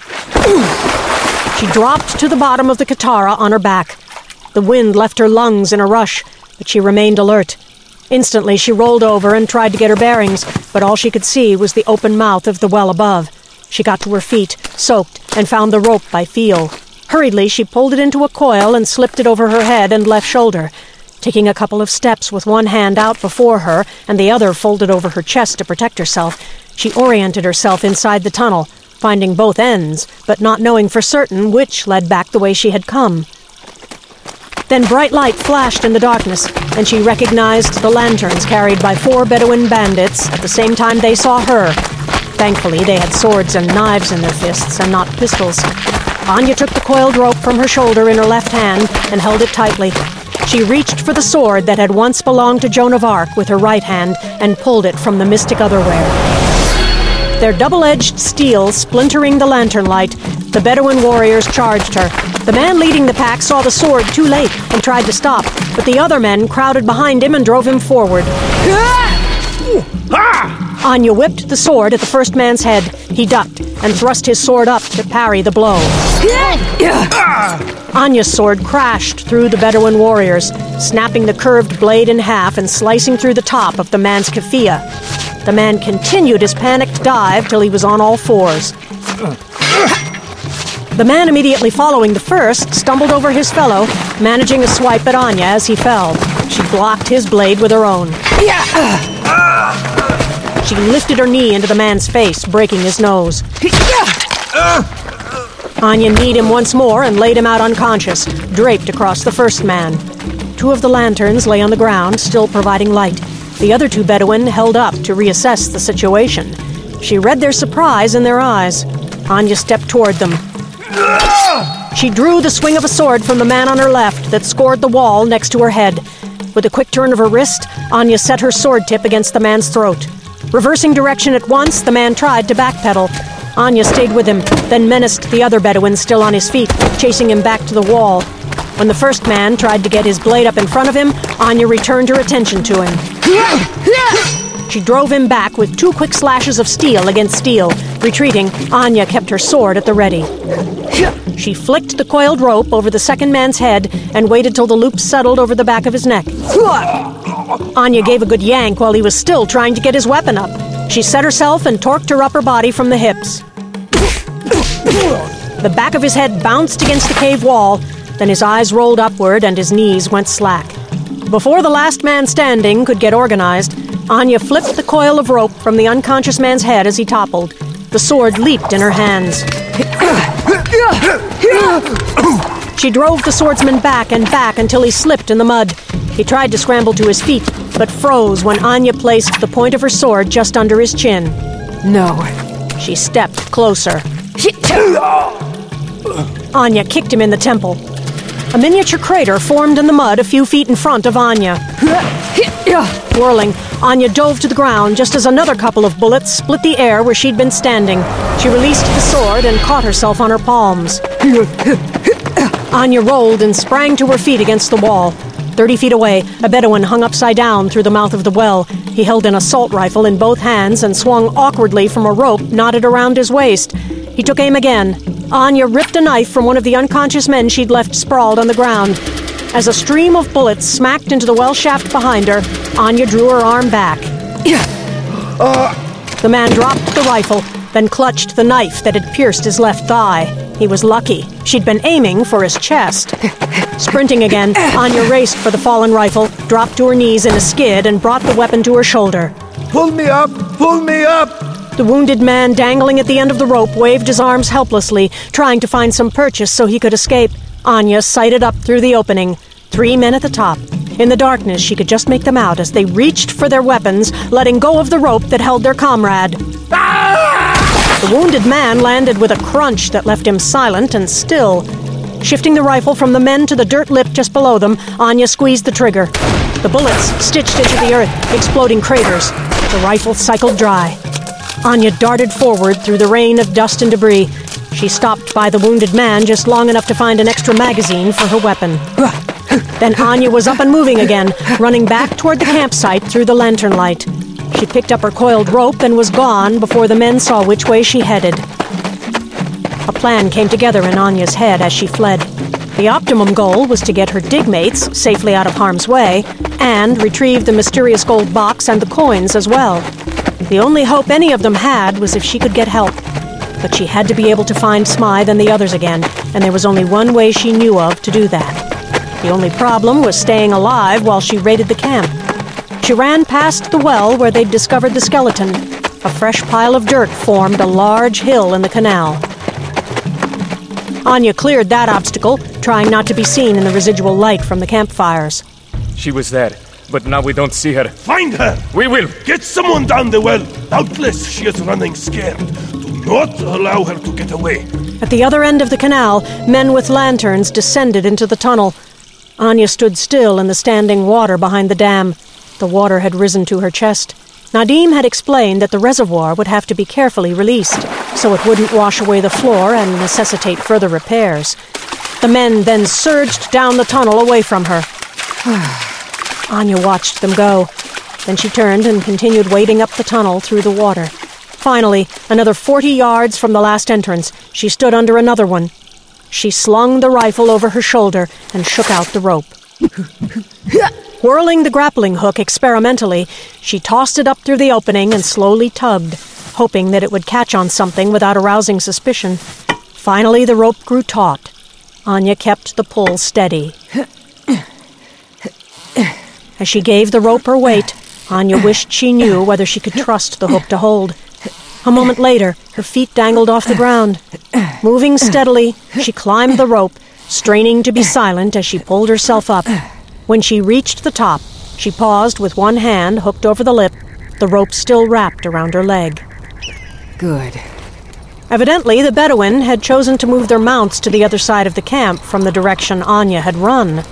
She dropped to the bottom of the Katara on her back. The wind left her lungs in a rush, but she remained alert. Instantly, she rolled over and tried to get her bearings, but all she could see was the open mouth of the well above. She got to her feet, soaked, and found the rope by feel. Hurriedly, she pulled it into a coil and slipped it over her head and left shoulder. Taking a couple of steps with one hand out before her and the other folded over her chest to protect herself, she oriented herself inside the tunnel, finding both ends, but not knowing for certain which led back the way she had come. Then bright light flashed in the darkness, and she recognized the lanterns carried by 4 Bedouin bandits at the same time they saw her. Thankfully, they had swords and knives in their fists and not pistols. Anya took the coiled rope from her shoulder in her left hand and held it tightly. She reached for the sword that had once belonged to Joan of Arc with her right hand and pulled it from the mystic otherwhere. Their double-edged steel splintering the lantern light, the Bedouin warriors charged her. The man leading the pack saw the sword too late and tried to stop, but the other men crowded behind him and drove him forward. Anya whipped the sword at the first man's head. He ducked and thrust his sword up to parry the blow. Anya's sword crashed through the Bedouin warriors, snapping the curved blade in half and slicing through the top of the man's keffiyeh. The man continued his panicked dive till he was on all fours. The man immediately following the first stumbled over his fellow, managing a swipe at Anya as he fell. She blocked his blade with her own. She lifted her knee into the man's face, breaking his nose. Anya kneed him once more and laid him out unconscious, draped across the first man. 2 of the lanterns lay on the ground, still providing light. The other 2 Bedouin held up to reassess the situation. She read their surprise in their eyes. Anya stepped toward them. She drew the swing of a sword from the man on her left that scored the wall next to her head. With a quick turn of her wrist, Anya set her sword tip against the man's throat. Reversing direction at once, the man tried to backpedal. Anya stayed with him, then menaced the other Bedouin still on his feet, chasing him back to the wall. When the first man tried to get his blade up in front of him, Anya returned her attention to him. She drove him back with 2 quick slashes of steel against steel. Retreating, Anya kept her sword at the ready. She flicked the coiled rope over the second man's head and waited till the loop settled over the back of his neck. Anya gave a good yank while he was still trying to get his weapon up. She set herself and torqued her upper body from the hips. The back of his head bounced against the cave wall, then his eyes rolled upward and his knees went slack. Before the last man standing could get organized, Anya flipped the coil of rope from the unconscious man's head as he toppled. The sword leaped in her hands. She drove the swordsman back and back until he slipped in the mud. He tried to scramble to his feet, but froze when Anya placed the point of her sword just under his chin. No. She stepped closer. Anya kicked him in the temple. A miniature crater formed in the mud a few feet in front of Anya. Whirling, Anya dove to the ground just as another couple of bullets split the air where she'd been standing. She released the sword and caught herself on her palms. Anya rolled and sprang to her feet against the wall. 30 feet away, a Bedouin hung upside down through the mouth of the well. He held an assault rifle in both hands and swung awkwardly from a rope knotted around his waist. He took aim again. Anya ripped a knife from one of the unconscious men she'd left sprawled on the ground. As a stream of bullets smacked into the well shaft behind her, Anya drew her arm back. The man dropped the rifle, then clutched the knife that had pierced his left thigh. He was lucky. She'd been aiming for his chest. Sprinting again, Anya raced for the fallen rifle, dropped to her knees in a skid, and brought the weapon to her shoulder. Pull me up! Pull me up! The wounded man dangling at the end of the rope waved his arms helplessly, trying to find some purchase so he could escape. Anya sighted up through the opening. 3 men at the top. In the darkness, she could just make them out as they reached for their weapons, letting go of the rope that held their comrade. The wounded man landed with a crunch that left him silent and still. Shifting the rifle from the men to the dirt lip just below them, Anya squeezed the trigger. The bullets stitched into the earth, exploding craters. The rifle cycled dry. Anya darted forward through the rain of dust and debris. She stopped by the wounded man just long enough to find an extra magazine for her weapon. Then Anya was up and moving again, running back toward the campsite through the lantern light. She picked up her coiled rope and was gone before the men saw which way she headed. A plan came together in Anya's head as she fled. The optimum goal was to get her digmates safely out of harm's way and retrieve the mysterious gold box and the coins as well. The only hope any of them had was if she could get help. But she had to be able to find Smythe and the others again, and there was only one way she knew of to do that. The only problem was staying alive while she raided the camp. She ran past the well where they'd discovered the skeleton. A fresh pile of dirt formed a large hill in the canal. Anya cleared that obstacle, trying not to be seen in the residual light from the campfires. She was there, but now we don't see her. Find her! We will! Get someone down the well! Doubtless she is running scared. Do not allow her to get away. At the other end of the canal, men with lanterns descended into the tunnel. Anya stood still in the standing water behind the dam. The water had risen to her chest. Nadim had explained that the reservoir would have to be carefully released, so it wouldn't wash away the floor and necessitate further repairs. The men then surged down the tunnel away from her. Anya watched them go. Then she turned and continued wading up the tunnel through the water. Finally, another 40 yards from the last entrance, she stood under another one. She slung the rifle over her shoulder and shook out the rope. Whirling the grappling hook experimentally, she tossed it up through the opening and slowly tugged, hoping that it would catch on something without arousing suspicion. Finally, the rope grew taut. Anya kept the pull steady. As she gave the rope her weight, Anya wished she knew whether she could trust the hook to hold. A moment later, her feet dangled off the ground. Moving steadily, she climbed the rope, straining to be silent as she pulled herself up. When she reached the top, she paused with one hand hooked over the lip, the rope still wrapped around her leg. Good. Evidently, the Bedouin had chosen to move their mounts to the other side of the camp from the direction Anya had run.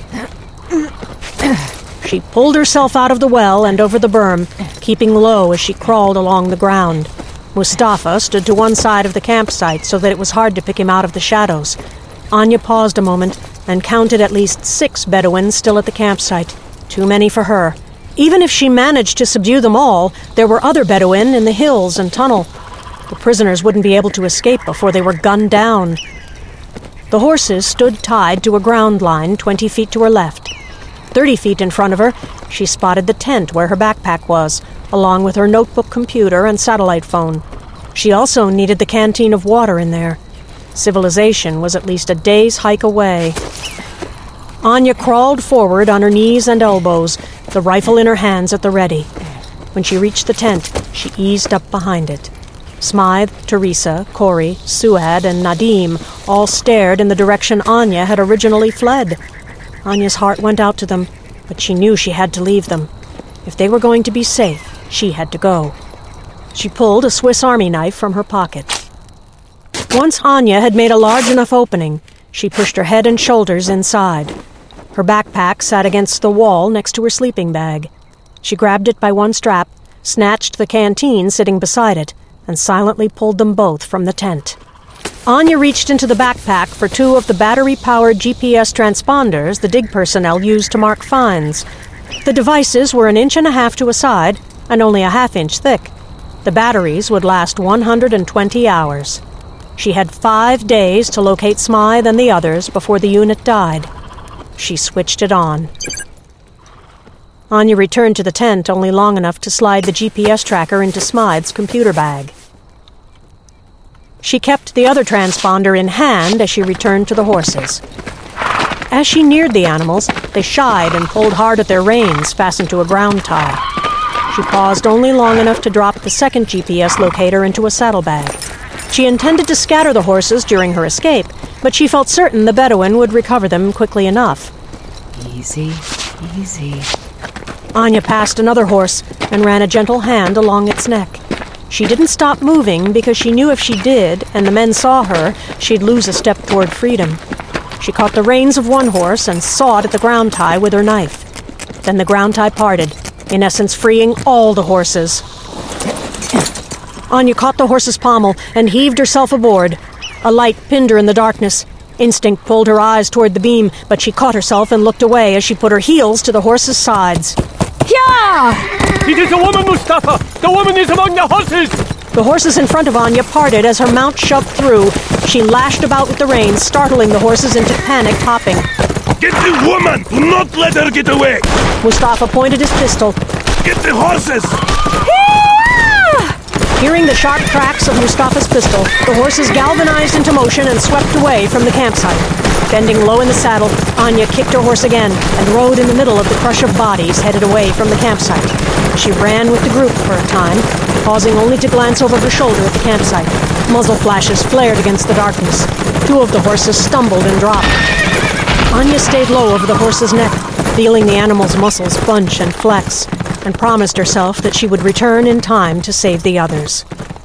She pulled herself out of the well and over the berm, keeping low as she crawled along the ground. Mustafa stood to one side of the campsite so that it was hard to pick him out of the shadows. Anya paused a moment and counted at least 6 Bedouins still at the campsite. Too many for her. Even if she managed to subdue them all, there were other Bedouin in the hills and tunnel. The prisoners wouldn't be able to escape before they were gunned down. The horses stood tied to a ground line 20 feet to her left. 30 feet in front of her, she spotted the tent where her backpack was, along with her notebook computer and satellite phone. She also needed the canteen of water in there. Civilization was at least a day's hike away. Anya crawled forward on her knees and elbows, the rifle in her hands at the ready. When she reached the tent, she eased up behind it. Smythe, Teresa, Corey, Suad, and Nadim all stared in the direction Anya had originally fled. Anya's heart went out to them, but she knew she had to leave them. If they were going to be safe, she had to go. She pulled a Swiss Army knife from her pocket. Once Anya had made a large enough opening, she pushed her head and shoulders inside. Her backpack sat against the wall next to her sleeping bag. She grabbed it by one strap, snatched the canteen sitting beside it, and silently pulled them both from the tent. Anya reached into the backpack for 2 of the battery-powered GPS transponders the dig personnel used to mark finds. The devices were 1.5 inches to a side and only a 1/2 inch thick. The batteries would last 120 hours. She had 5 days to locate Smythe and the others before the unit died. She switched it on. Anya returned to the tent only long enough to slide the GPS tracker into Smythe's computer bag. She kept the other transponder in hand as she returned to the horses. As she neared the animals, they shied and pulled hard at their reins fastened to a ground tie. She paused only long enough to drop the second GPS locator into a saddlebag. She intended to scatter the horses during her escape, but she felt certain the Bedouin would recover them quickly enough. Easy, easy. Anya passed another horse and ran a gentle hand along its neck. She didn't stop moving because she knew if she did, and the men saw her, she'd lose a step toward freedom. She caught the reins of one horse and sawed at the ground tie with her knife. Then the ground tie parted, in essence freeing all the horses. Anya caught the horse's pommel and heaved herself aboard. A light pinned her in the darkness. Instinct pulled her eyes toward the beam, but she caught herself and looked away as she put her heels to the horse's sides. Yeah! It is a woman, Mustafa! The woman is among the horses! The horses in front of Anya parted as her mount shoved through. She lashed about with the reins, startling the horses into panicked hopping. Get the woman! Do not let her get away! Mustafa pointed his pistol. Get the horses! Hearing the sharp cracks of Mustafa's pistol, the horses galvanized into motion and swept away from the campsite. Bending low in the saddle, Anya kicked her horse again and rode in the middle of the crush of bodies headed away from the campsite. She ran with the group for a time, pausing only to glance over her shoulder at the campsite. Muzzle flashes flared against the darkness. 2 of the horses stumbled and dropped. Anya stayed low over the horse's neck, feeling the animal's muscles bunch and flex, and promised herself that she would return in time to save the others.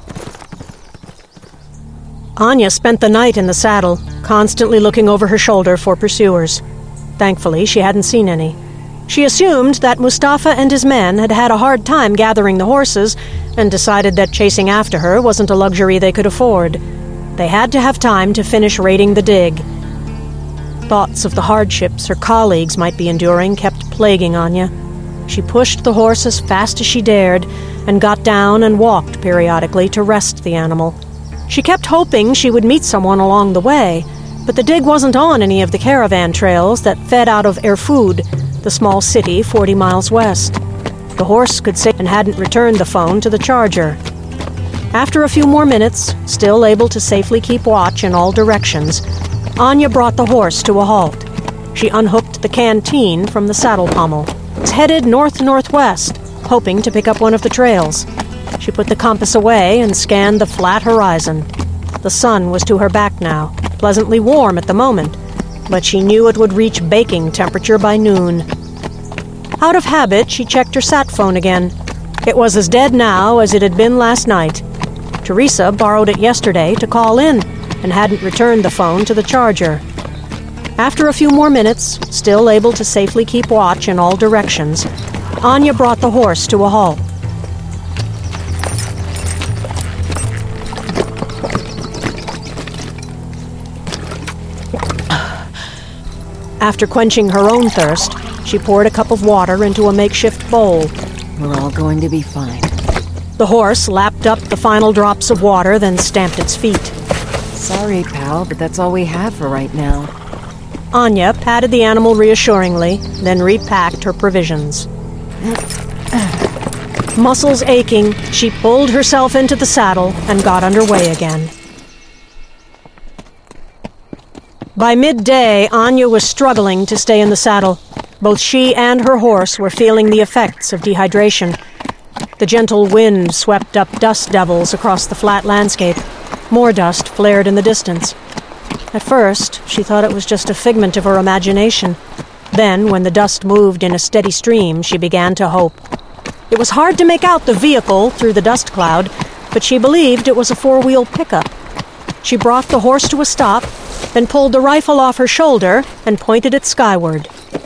Anya spent the night in the saddle, constantly looking over her shoulder for pursuers. Thankfully, she hadn't seen any. She assumed that Mustafa and his men had had a hard time gathering the horses and decided that chasing after her wasn't a luxury they could afford. They had to have time to finish raiding the dig. Thoughts of the hardships her colleagues might be enduring kept plaguing Anya. She pushed the horse as fast as she dared and got down and walked periodically to rest the animal. She kept hoping she would meet someone along the way, but the dig wasn't on any of the caravan trails that fed out of Erfoud, the small city 40 miles west. The horse could say and hadn't returned the phone to the charger. After a few more minutes, still able to safely keep watch in all directions, Anya brought the horse to a halt. She unhooked the canteen from the saddle pommel. It was headed north-northwest, hoping to pick up one of the trails. She put the compass away and scanned the flat horizon. The sun was to her back now, pleasantly warm at the moment, but she knew it would reach baking temperature by noon. Out of habit, she checked her sat phone again. It was as dead now as it had been last night. Teresa borrowed it yesterday to call in and hadn't returned the phone to the charger. After a few more minutes, still able to safely keep watch in all directions, Anya brought the horse to a halt. After quenching her own thirst, she poured a cup of water into a makeshift bowl. We're all going to be fine. The horse lapped up the final drops of water, then stamped its feet. Sorry, pal, but that's all we have for right now. Anya patted the animal reassuringly, then repacked her provisions. Muscles aching, she pulled herself into the saddle and got underway again. By midday, Anya was struggling to stay in the saddle. Both she and her horse were feeling the effects of dehydration. The gentle wind swept up dust devils across the flat landscape. More dust flared in the distance. At first, she thought it was just a figment of her imagination. Then, when the dust moved in a steady stream, she began to hope. It was hard to make out the vehicle through the dust cloud, but she believed it was a four-wheel pickup. She brought the horse to a stop, then pulled the rifle off her shoulder and pointed it skyward.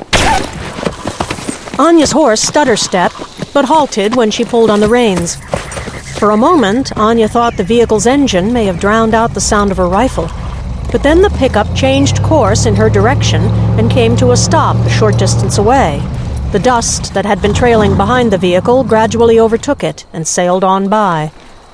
Anya's horse stutter-stepped, but halted when she pulled on the reins. For a moment, Anya thought the vehicle's engine may have drowned out the sound of her rifle. But then the pickup changed course in her direction and came to a stop a short distance away. The dust that had been trailing behind the vehicle gradually overtook it and sailed on by.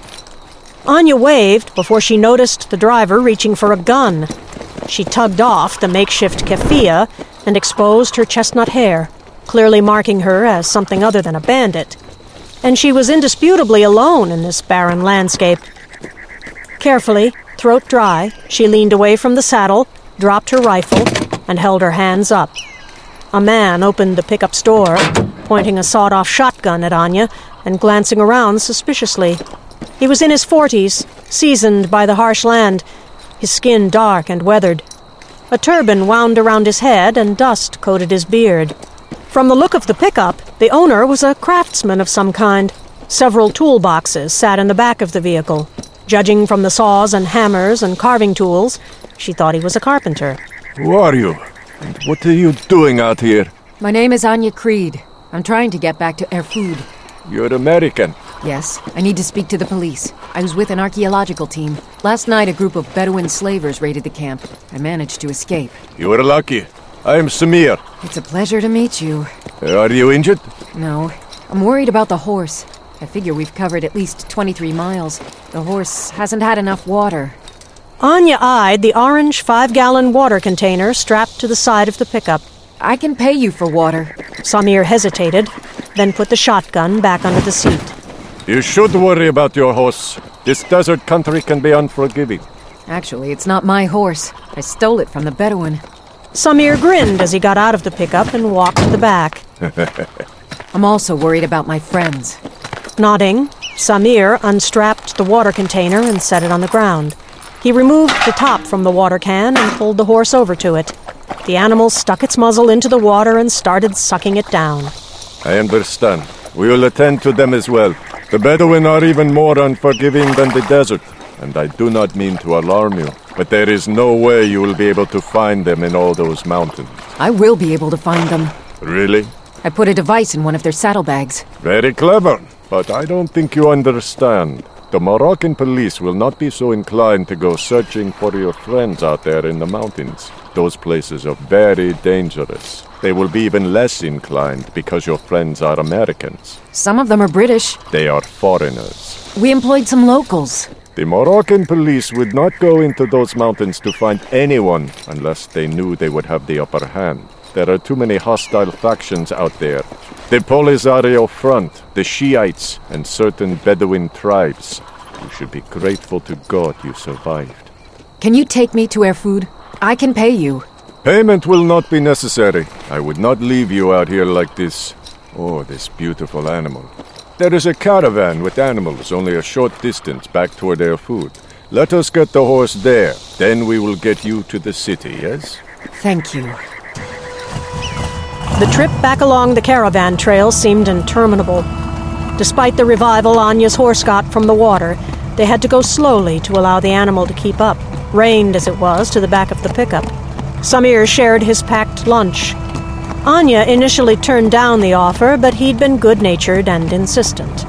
Anya waved before she noticed the driver reaching for a gun. She tugged off the makeshift keffiyeh and exposed her chestnut hair, clearly marking her as something other than a bandit. And she was indisputably alone in this barren landscape. Carefully, throat dry, she leaned away from the saddle, dropped her rifle, and held her hands up. A man opened the pickup's door, pointing a sawed-off shotgun at Anya and glancing around suspiciously. He was in his 40s, seasoned by the harsh land, his skin dark and weathered. A turban wound around his head and dust coated his beard. From the look of the pickup, the owner was a craftsman of some kind. Several toolboxes sat in the back of the vehicle. Judging from the saws and hammers and carving tools, she thought he was a carpenter. Who are you? And what are you doing out here? My name is Anya Creed. I'm trying to get back to Erfoud. You're American. Yes, I need to speak to the police. I was with an archaeological team. Last night, a group of Bedouin slavers raided the camp. I managed to escape. You were lucky. I am Samir. It's a pleasure to meet you. Are you injured? No. I'm worried about the horse. I figure we've covered at least 23 miles. The horse hasn't had enough water. Anya eyed the orange 5-gallon water container strapped to the side of the pickup. I can pay you for water. Samir hesitated, then put the shotgun back under the seat. You should worry about your horse. This desert country can be unforgiving. Actually, it's not my horse. I stole it from the Bedouin. Samir grinned as he got out of the pickup and walked to the back. I'm also worried about my friends. Nodding, Samir unstrapped the water container and set it on the ground. He removed the top from the water can and pulled the horse over to it. The animal stuck its muzzle into the water and started sucking it down. I understand. We will attend to them as well. The Bedouin are even more unforgiving than the desert, and I do not mean to alarm you, but there is no way you will be able to find them in all those mountains. I will be able to find them. Really? I put a device in one of their saddlebags. Very clever, but I don't think you understand. The Moroccan police will not be so inclined to go searching for your friends out there in the mountains. Those places are very dangerous. They will be even less inclined because your friends are Americans. Some of them are British. They are foreigners. We employed some locals. The Moroccan police would not go into those mountains to find anyone unless they knew they would have the upper hand. There are too many hostile factions out there. The Polisario Front, the Shiites, and certain Bedouin tribes. You should be grateful to God you survived. Can you take me to Erfoud? I can pay you. Payment will not be necessary. I would not leave you out here like this. Oh, this beautiful animal. There is a caravan with animals only a short distance back toward their food. Let us get the horse there. Then we will get you to the city, yes? Thank you. The trip back along the caravan trail seemed interminable. Despite the revival Anya's horse got from the water, they had to go slowly to allow the animal to keep up, reined as it was to the back of the pickup. Samir shared his packed lunch. Anya initially turned down the offer, but he'd been good-natured and insistent.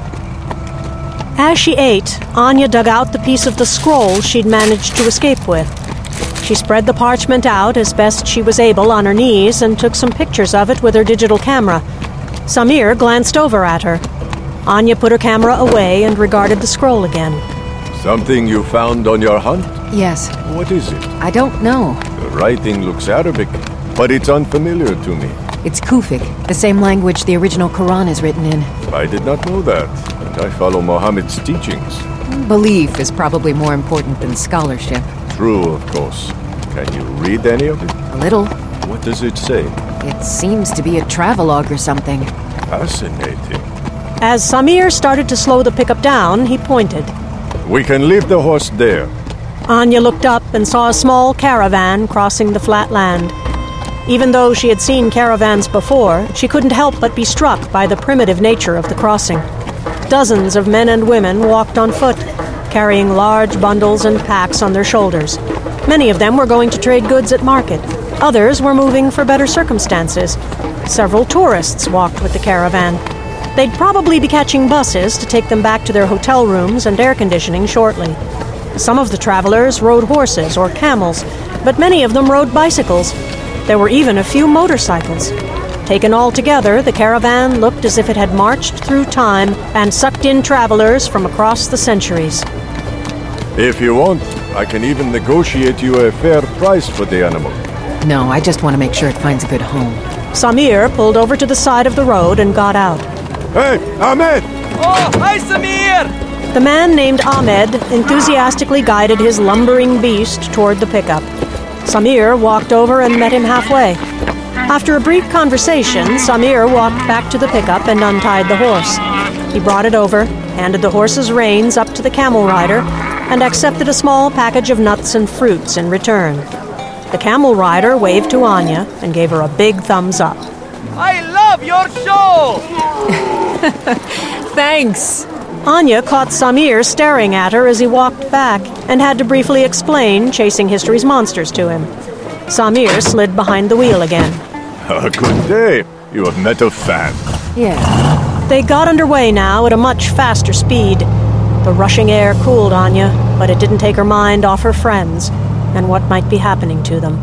As she ate, Anya dug out the piece of the scroll she'd managed to escape with. She spread the parchment out as best she was able on her knees and took some pictures of it with her digital camera. Samir glanced over at her. Anya put her camera away and regarded the scroll again. Something you found on your hunt? Yes. What is it? I don't know. The writing looks Arabic, but it's unfamiliar to me. It's Kufic, the same language the original Quran is written in. I did not know that, and I follow Muhammad's teachings. Belief is probably more important than scholarship. True, of course. Can you read any of it? A little. What does it say? It seems to be a travelogue or something. Fascinating. As Samir started to slow the pickup down, he pointed. We can leave the horse there. Anya looked up and saw a small caravan crossing the flat land. Even though she had seen caravans before, she couldn't help but be struck by the primitive nature of the crossing. Dozens of men and women walked on foot, carrying large bundles and packs on their shoulders. Many of them were going to trade goods at market. Others were moving for better circumstances. Several tourists walked with the caravan. They'd probably be catching buses to take them back to their hotel rooms and air conditioning shortly. Some of the travelers rode horses or camels, but many of them rode bicycles. There were even a few motorcycles. Taken all together, the caravan looked as if it had marched through time and sucked in travelers from across the centuries. If you want, I can even negotiate you a fair price for the animal. No, I just want to make sure it finds a good home. Samir pulled over to the side of the road and got out. Hey, Ahmed! Oh, hi, Samir! The man named Ahmed enthusiastically guided his lumbering beast toward the pickup. Samir walked over and met him halfway. After a brief conversation, Samir walked back to the pickup and untied the horse. He brought it over, handed the horse's reins up to the camel rider, and accepted a small package of nuts and fruits in return. The camel rider waved to Anya and gave her a big thumbs up. I love your show! Thanks. Anya caught Samir staring at her as he walked back and had to briefly explain Chasing History's monsters to him. Samir slid behind the wheel again. Good day. You have met a fan. Yeah. They got underway now at a much faster speed. The rushing air cooled Anya, but it didn't take her mind off her friends and what might be happening to them.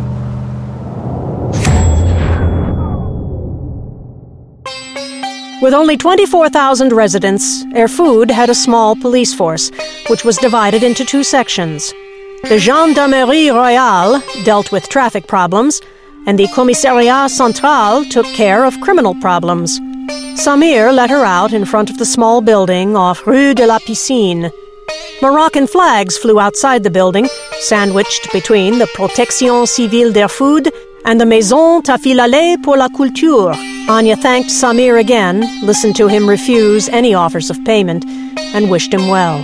With only 24,000 residents, Erfoud had a small police force, which was divided into two sections. The Gendarmerie Royale dealt with traffic problems, and the Commissariat Central took care of criminal problems. Samir let her out in front of the small building off Rue de la Piscine. Moroccan flags flew outside the building, sandwiched between the Protection Civile d'Erfoud and the Maison Tafilale pour la Culture. Anya thanked Samir again, listened to him refuse any offers of payment, and wished him well.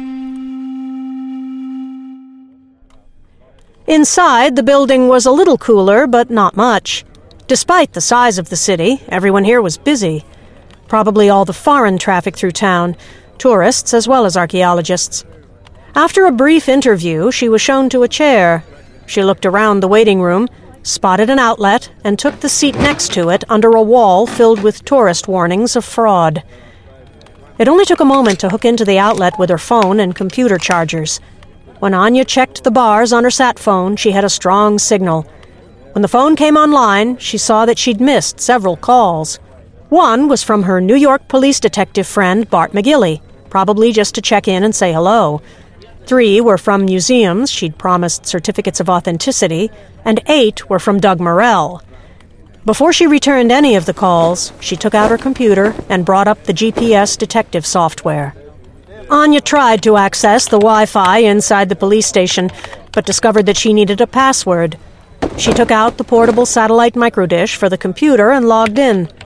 Inside, the building was a little cooler, but not much. Despite the size of the city, everyone here was busy. Probably all the foreign traffic through town, tourists as well as archaeologists. After a brief interview, she was shown to a chair. She looked around the waiting room, spotted an outlet, and took the seat next to it under a wall filled with tourist warnings of fraud. It only took a moment to hook into the outlet with her phone and computer chargers. When Anya checked the bars on her sat phone, she had a strong signal. When the phone came online, she saw that she'd missed several calls. One was from her New York police detective friend, Bart McGilly, probably just to check in and say hello. 3 were from museums she'd promised certificates of authenticity, and 8 were from Doug Morell. Before she returned any of the calls, she took out her computer and brought up the GPS detective software. Anya tried to access the Wi-Fi inside the police station, but discovered that she needed a password. She took out the portable satellite microdish for the computer and logged in.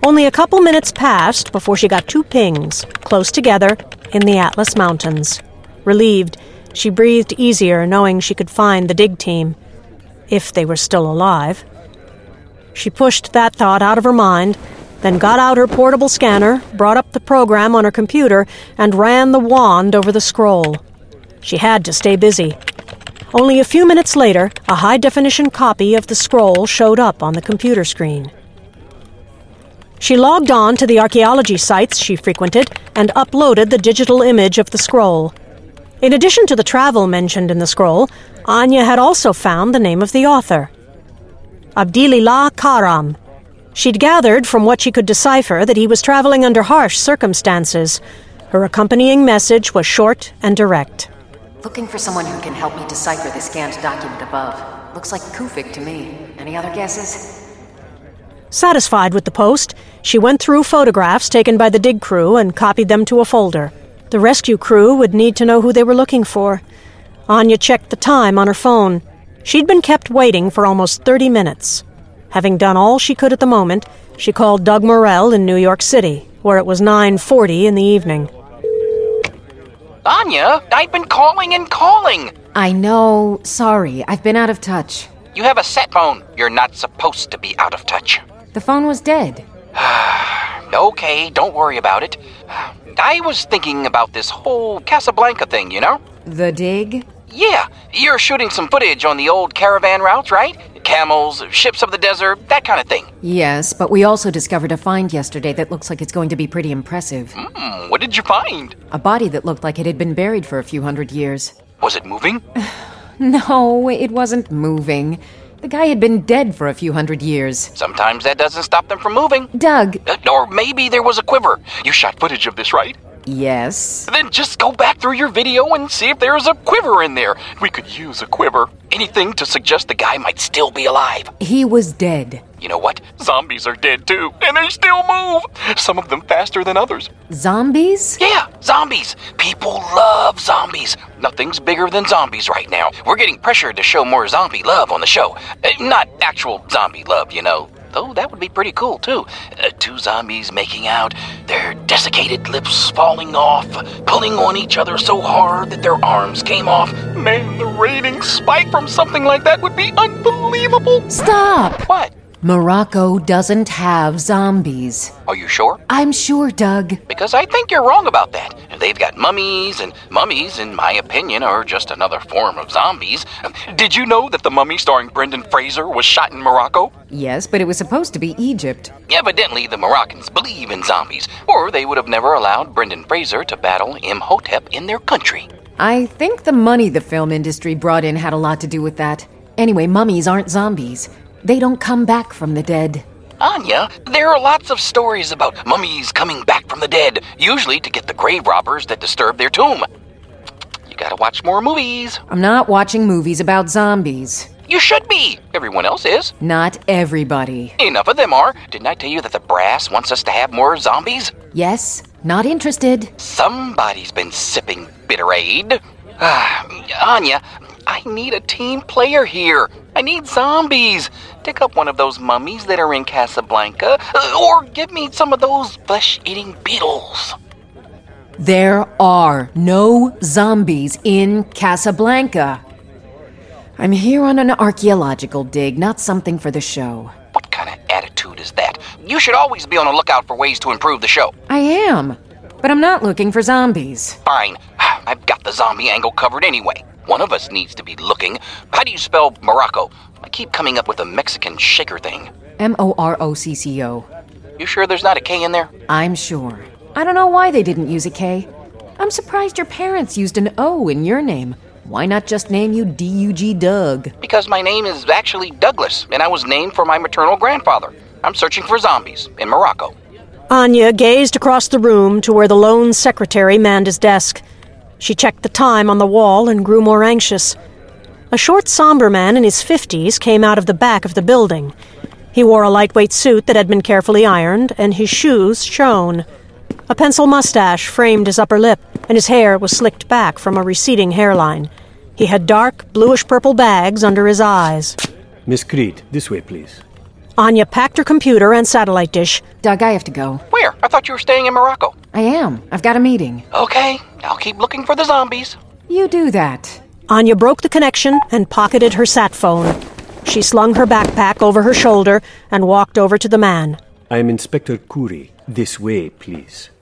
Only a couple minutes passed before she got 2 pings, close together, in the Atlas Mountains. Relieved, she breathed easier knowing she could find the dig team, if they were still alive. She pushed that thought out of her mind, then got out her portable scanner, brought up the program on her computer, and ran the wand over the scroll. She had to stay busy. Only a few minutes later, a high-definition copy of the scroll showed up on the computer screen. She logged on to the archaeology sites she frequented and uploaded the digital image of the scroll. In addition to the travel mentioned in the scroll, Anya had also found the name of the author, Abdilillah Karam. She'd gathered from what she could decipher that he was traveling under harsh circumstances. Her accompanying message was short and direct. Looking for someone who can help me decipher the scanned document above. Looks like Kufik to me. Any other guesses? Satisfied with the post, she went through photographs taken by the dig crew and copied them to a folder. The rescue crew would need to know who they were looking for. Anya checked the time on her phone. She'd been kept waiting for almost 30 minutes. Having done all she could at the moment, she called Doug Morell in New York City, where it was 9:40 in the evening. Anya, I've been calling and calling. I know. Sorry, I've been out of touch. You have a set phone. You're not supposed to be out of touch. The phone was dead. Okay, don't worry about it. I was thinking about this whole Casablanca thing, you know? The dig? Yeah, you're shooting some footage on the old caravan routes, right? Camels, ships of the desert, that kind of thing. Yes, but we also discovered a find yesterday that looks like it's going to be pretty impressive. What did you find? A body that looked like it had been buried for a few hundred years. Was it moving? No, it wasn't moving. The guy had been dead for a few hundred years. Sometimes that doesn't stop them from moving. Doug. Or maybe there was a quiver. You shot footage of this, right? Yes. Then just go back through your video and see if there's a quiver in there. We could use a quiver. Anything to suggest the guy might still be alive. He was dead. You know what? Zombies are dead too, and they still move. Some of them faster than others. Zombies? Yeah, zombies. People love zombies. Nothing's bigger than zombies right now. We're getting pressured to show more zombie love on the show. Not actual zombie love, you know. Though that would be pretty cool, too. 2 zombies making out, their desiccated lips falling off, pulling on each other so hard that their arms came off. Man, the ratings spike from something like that would be unbelievable. Stop! What? Morocco doesn't have zombies. Are you sure? I'm sure, Doug. Because I think you're wrong about that. They've got mummies, and mummies, in my opinion, are just another form of zombies. Did you know that the Mummy starring Brendan Fraser was shot in Morocco? Yes, but it was supposed to be Egypt. Evidently, the Moroccans believe in zombies, or they would have never allowed Brendan Fraser to battle Imhotep in their country. I think the money the film industry brought in had a lot to do with that. Anyway, mummies aren't zombies. They don't come back from the dead. Anya, there are lots of stories about mummies coming back from the dead, usually to get the grave robbers that disturb their tomb. You gotta watch more movies. I'm not watching movies about zombies. You should be. Everyone else is. Not everybody. Enough of them are. Didn't I tell you that the brass wants us to have more zombies? Yes, not interested. Somebody's been sipping Bitterade. Anya, I need a team player here. I need zombies. Dig up one of those mummies that are in Casablanca, or give me some of those flesh-eating beetles. There are no zombies in Casablanca. I'm here on an archaeological dig, not something for the show. What kind of attitude is that? You should always be on the lookout for ways to improve the show. I am, but I'm not looking for zombies. Fine. I've got the zombie angle covered anyway. One of us needs to be looking. How do you spell Morocco? I keep coming up with a Mexican shaker thing. Morocco. You sure there's not a K in there? I'm sure. I don't know why they didn't use a K. I'm surprised your parents used an O in your name. Why not just name you D-U-G Doug? Because my name is actually Douglas, and I was named for my maternal grandfather. I'm searching for zombies in Morocco. Anya gazed across the room to where the lone secretary manned his desk. She checked the time on the wall and grew more anxious. A short, somber man in his 50s came out of the back of the building. He wore a lightweight suit that had been carefully ironed, and his shoes shone. A pencil mustache framed his upper lip, and his hair was slicked back from a receding hairline. He had dark, bluish-purple bags under his eyes. Miss Creed, this way, please. Anya packed her computer and satellite dish. Doug, I have to go. Where? I thought you were staying in Morocco. I am. I've got a meeting. Okay, I'll keep looking for the zombies. You do that. Anya broke the connection and pocketed her sat phone. She slung her backpack over her shoulder and walked over to the man. I'm Inspector Kuri. This way, please.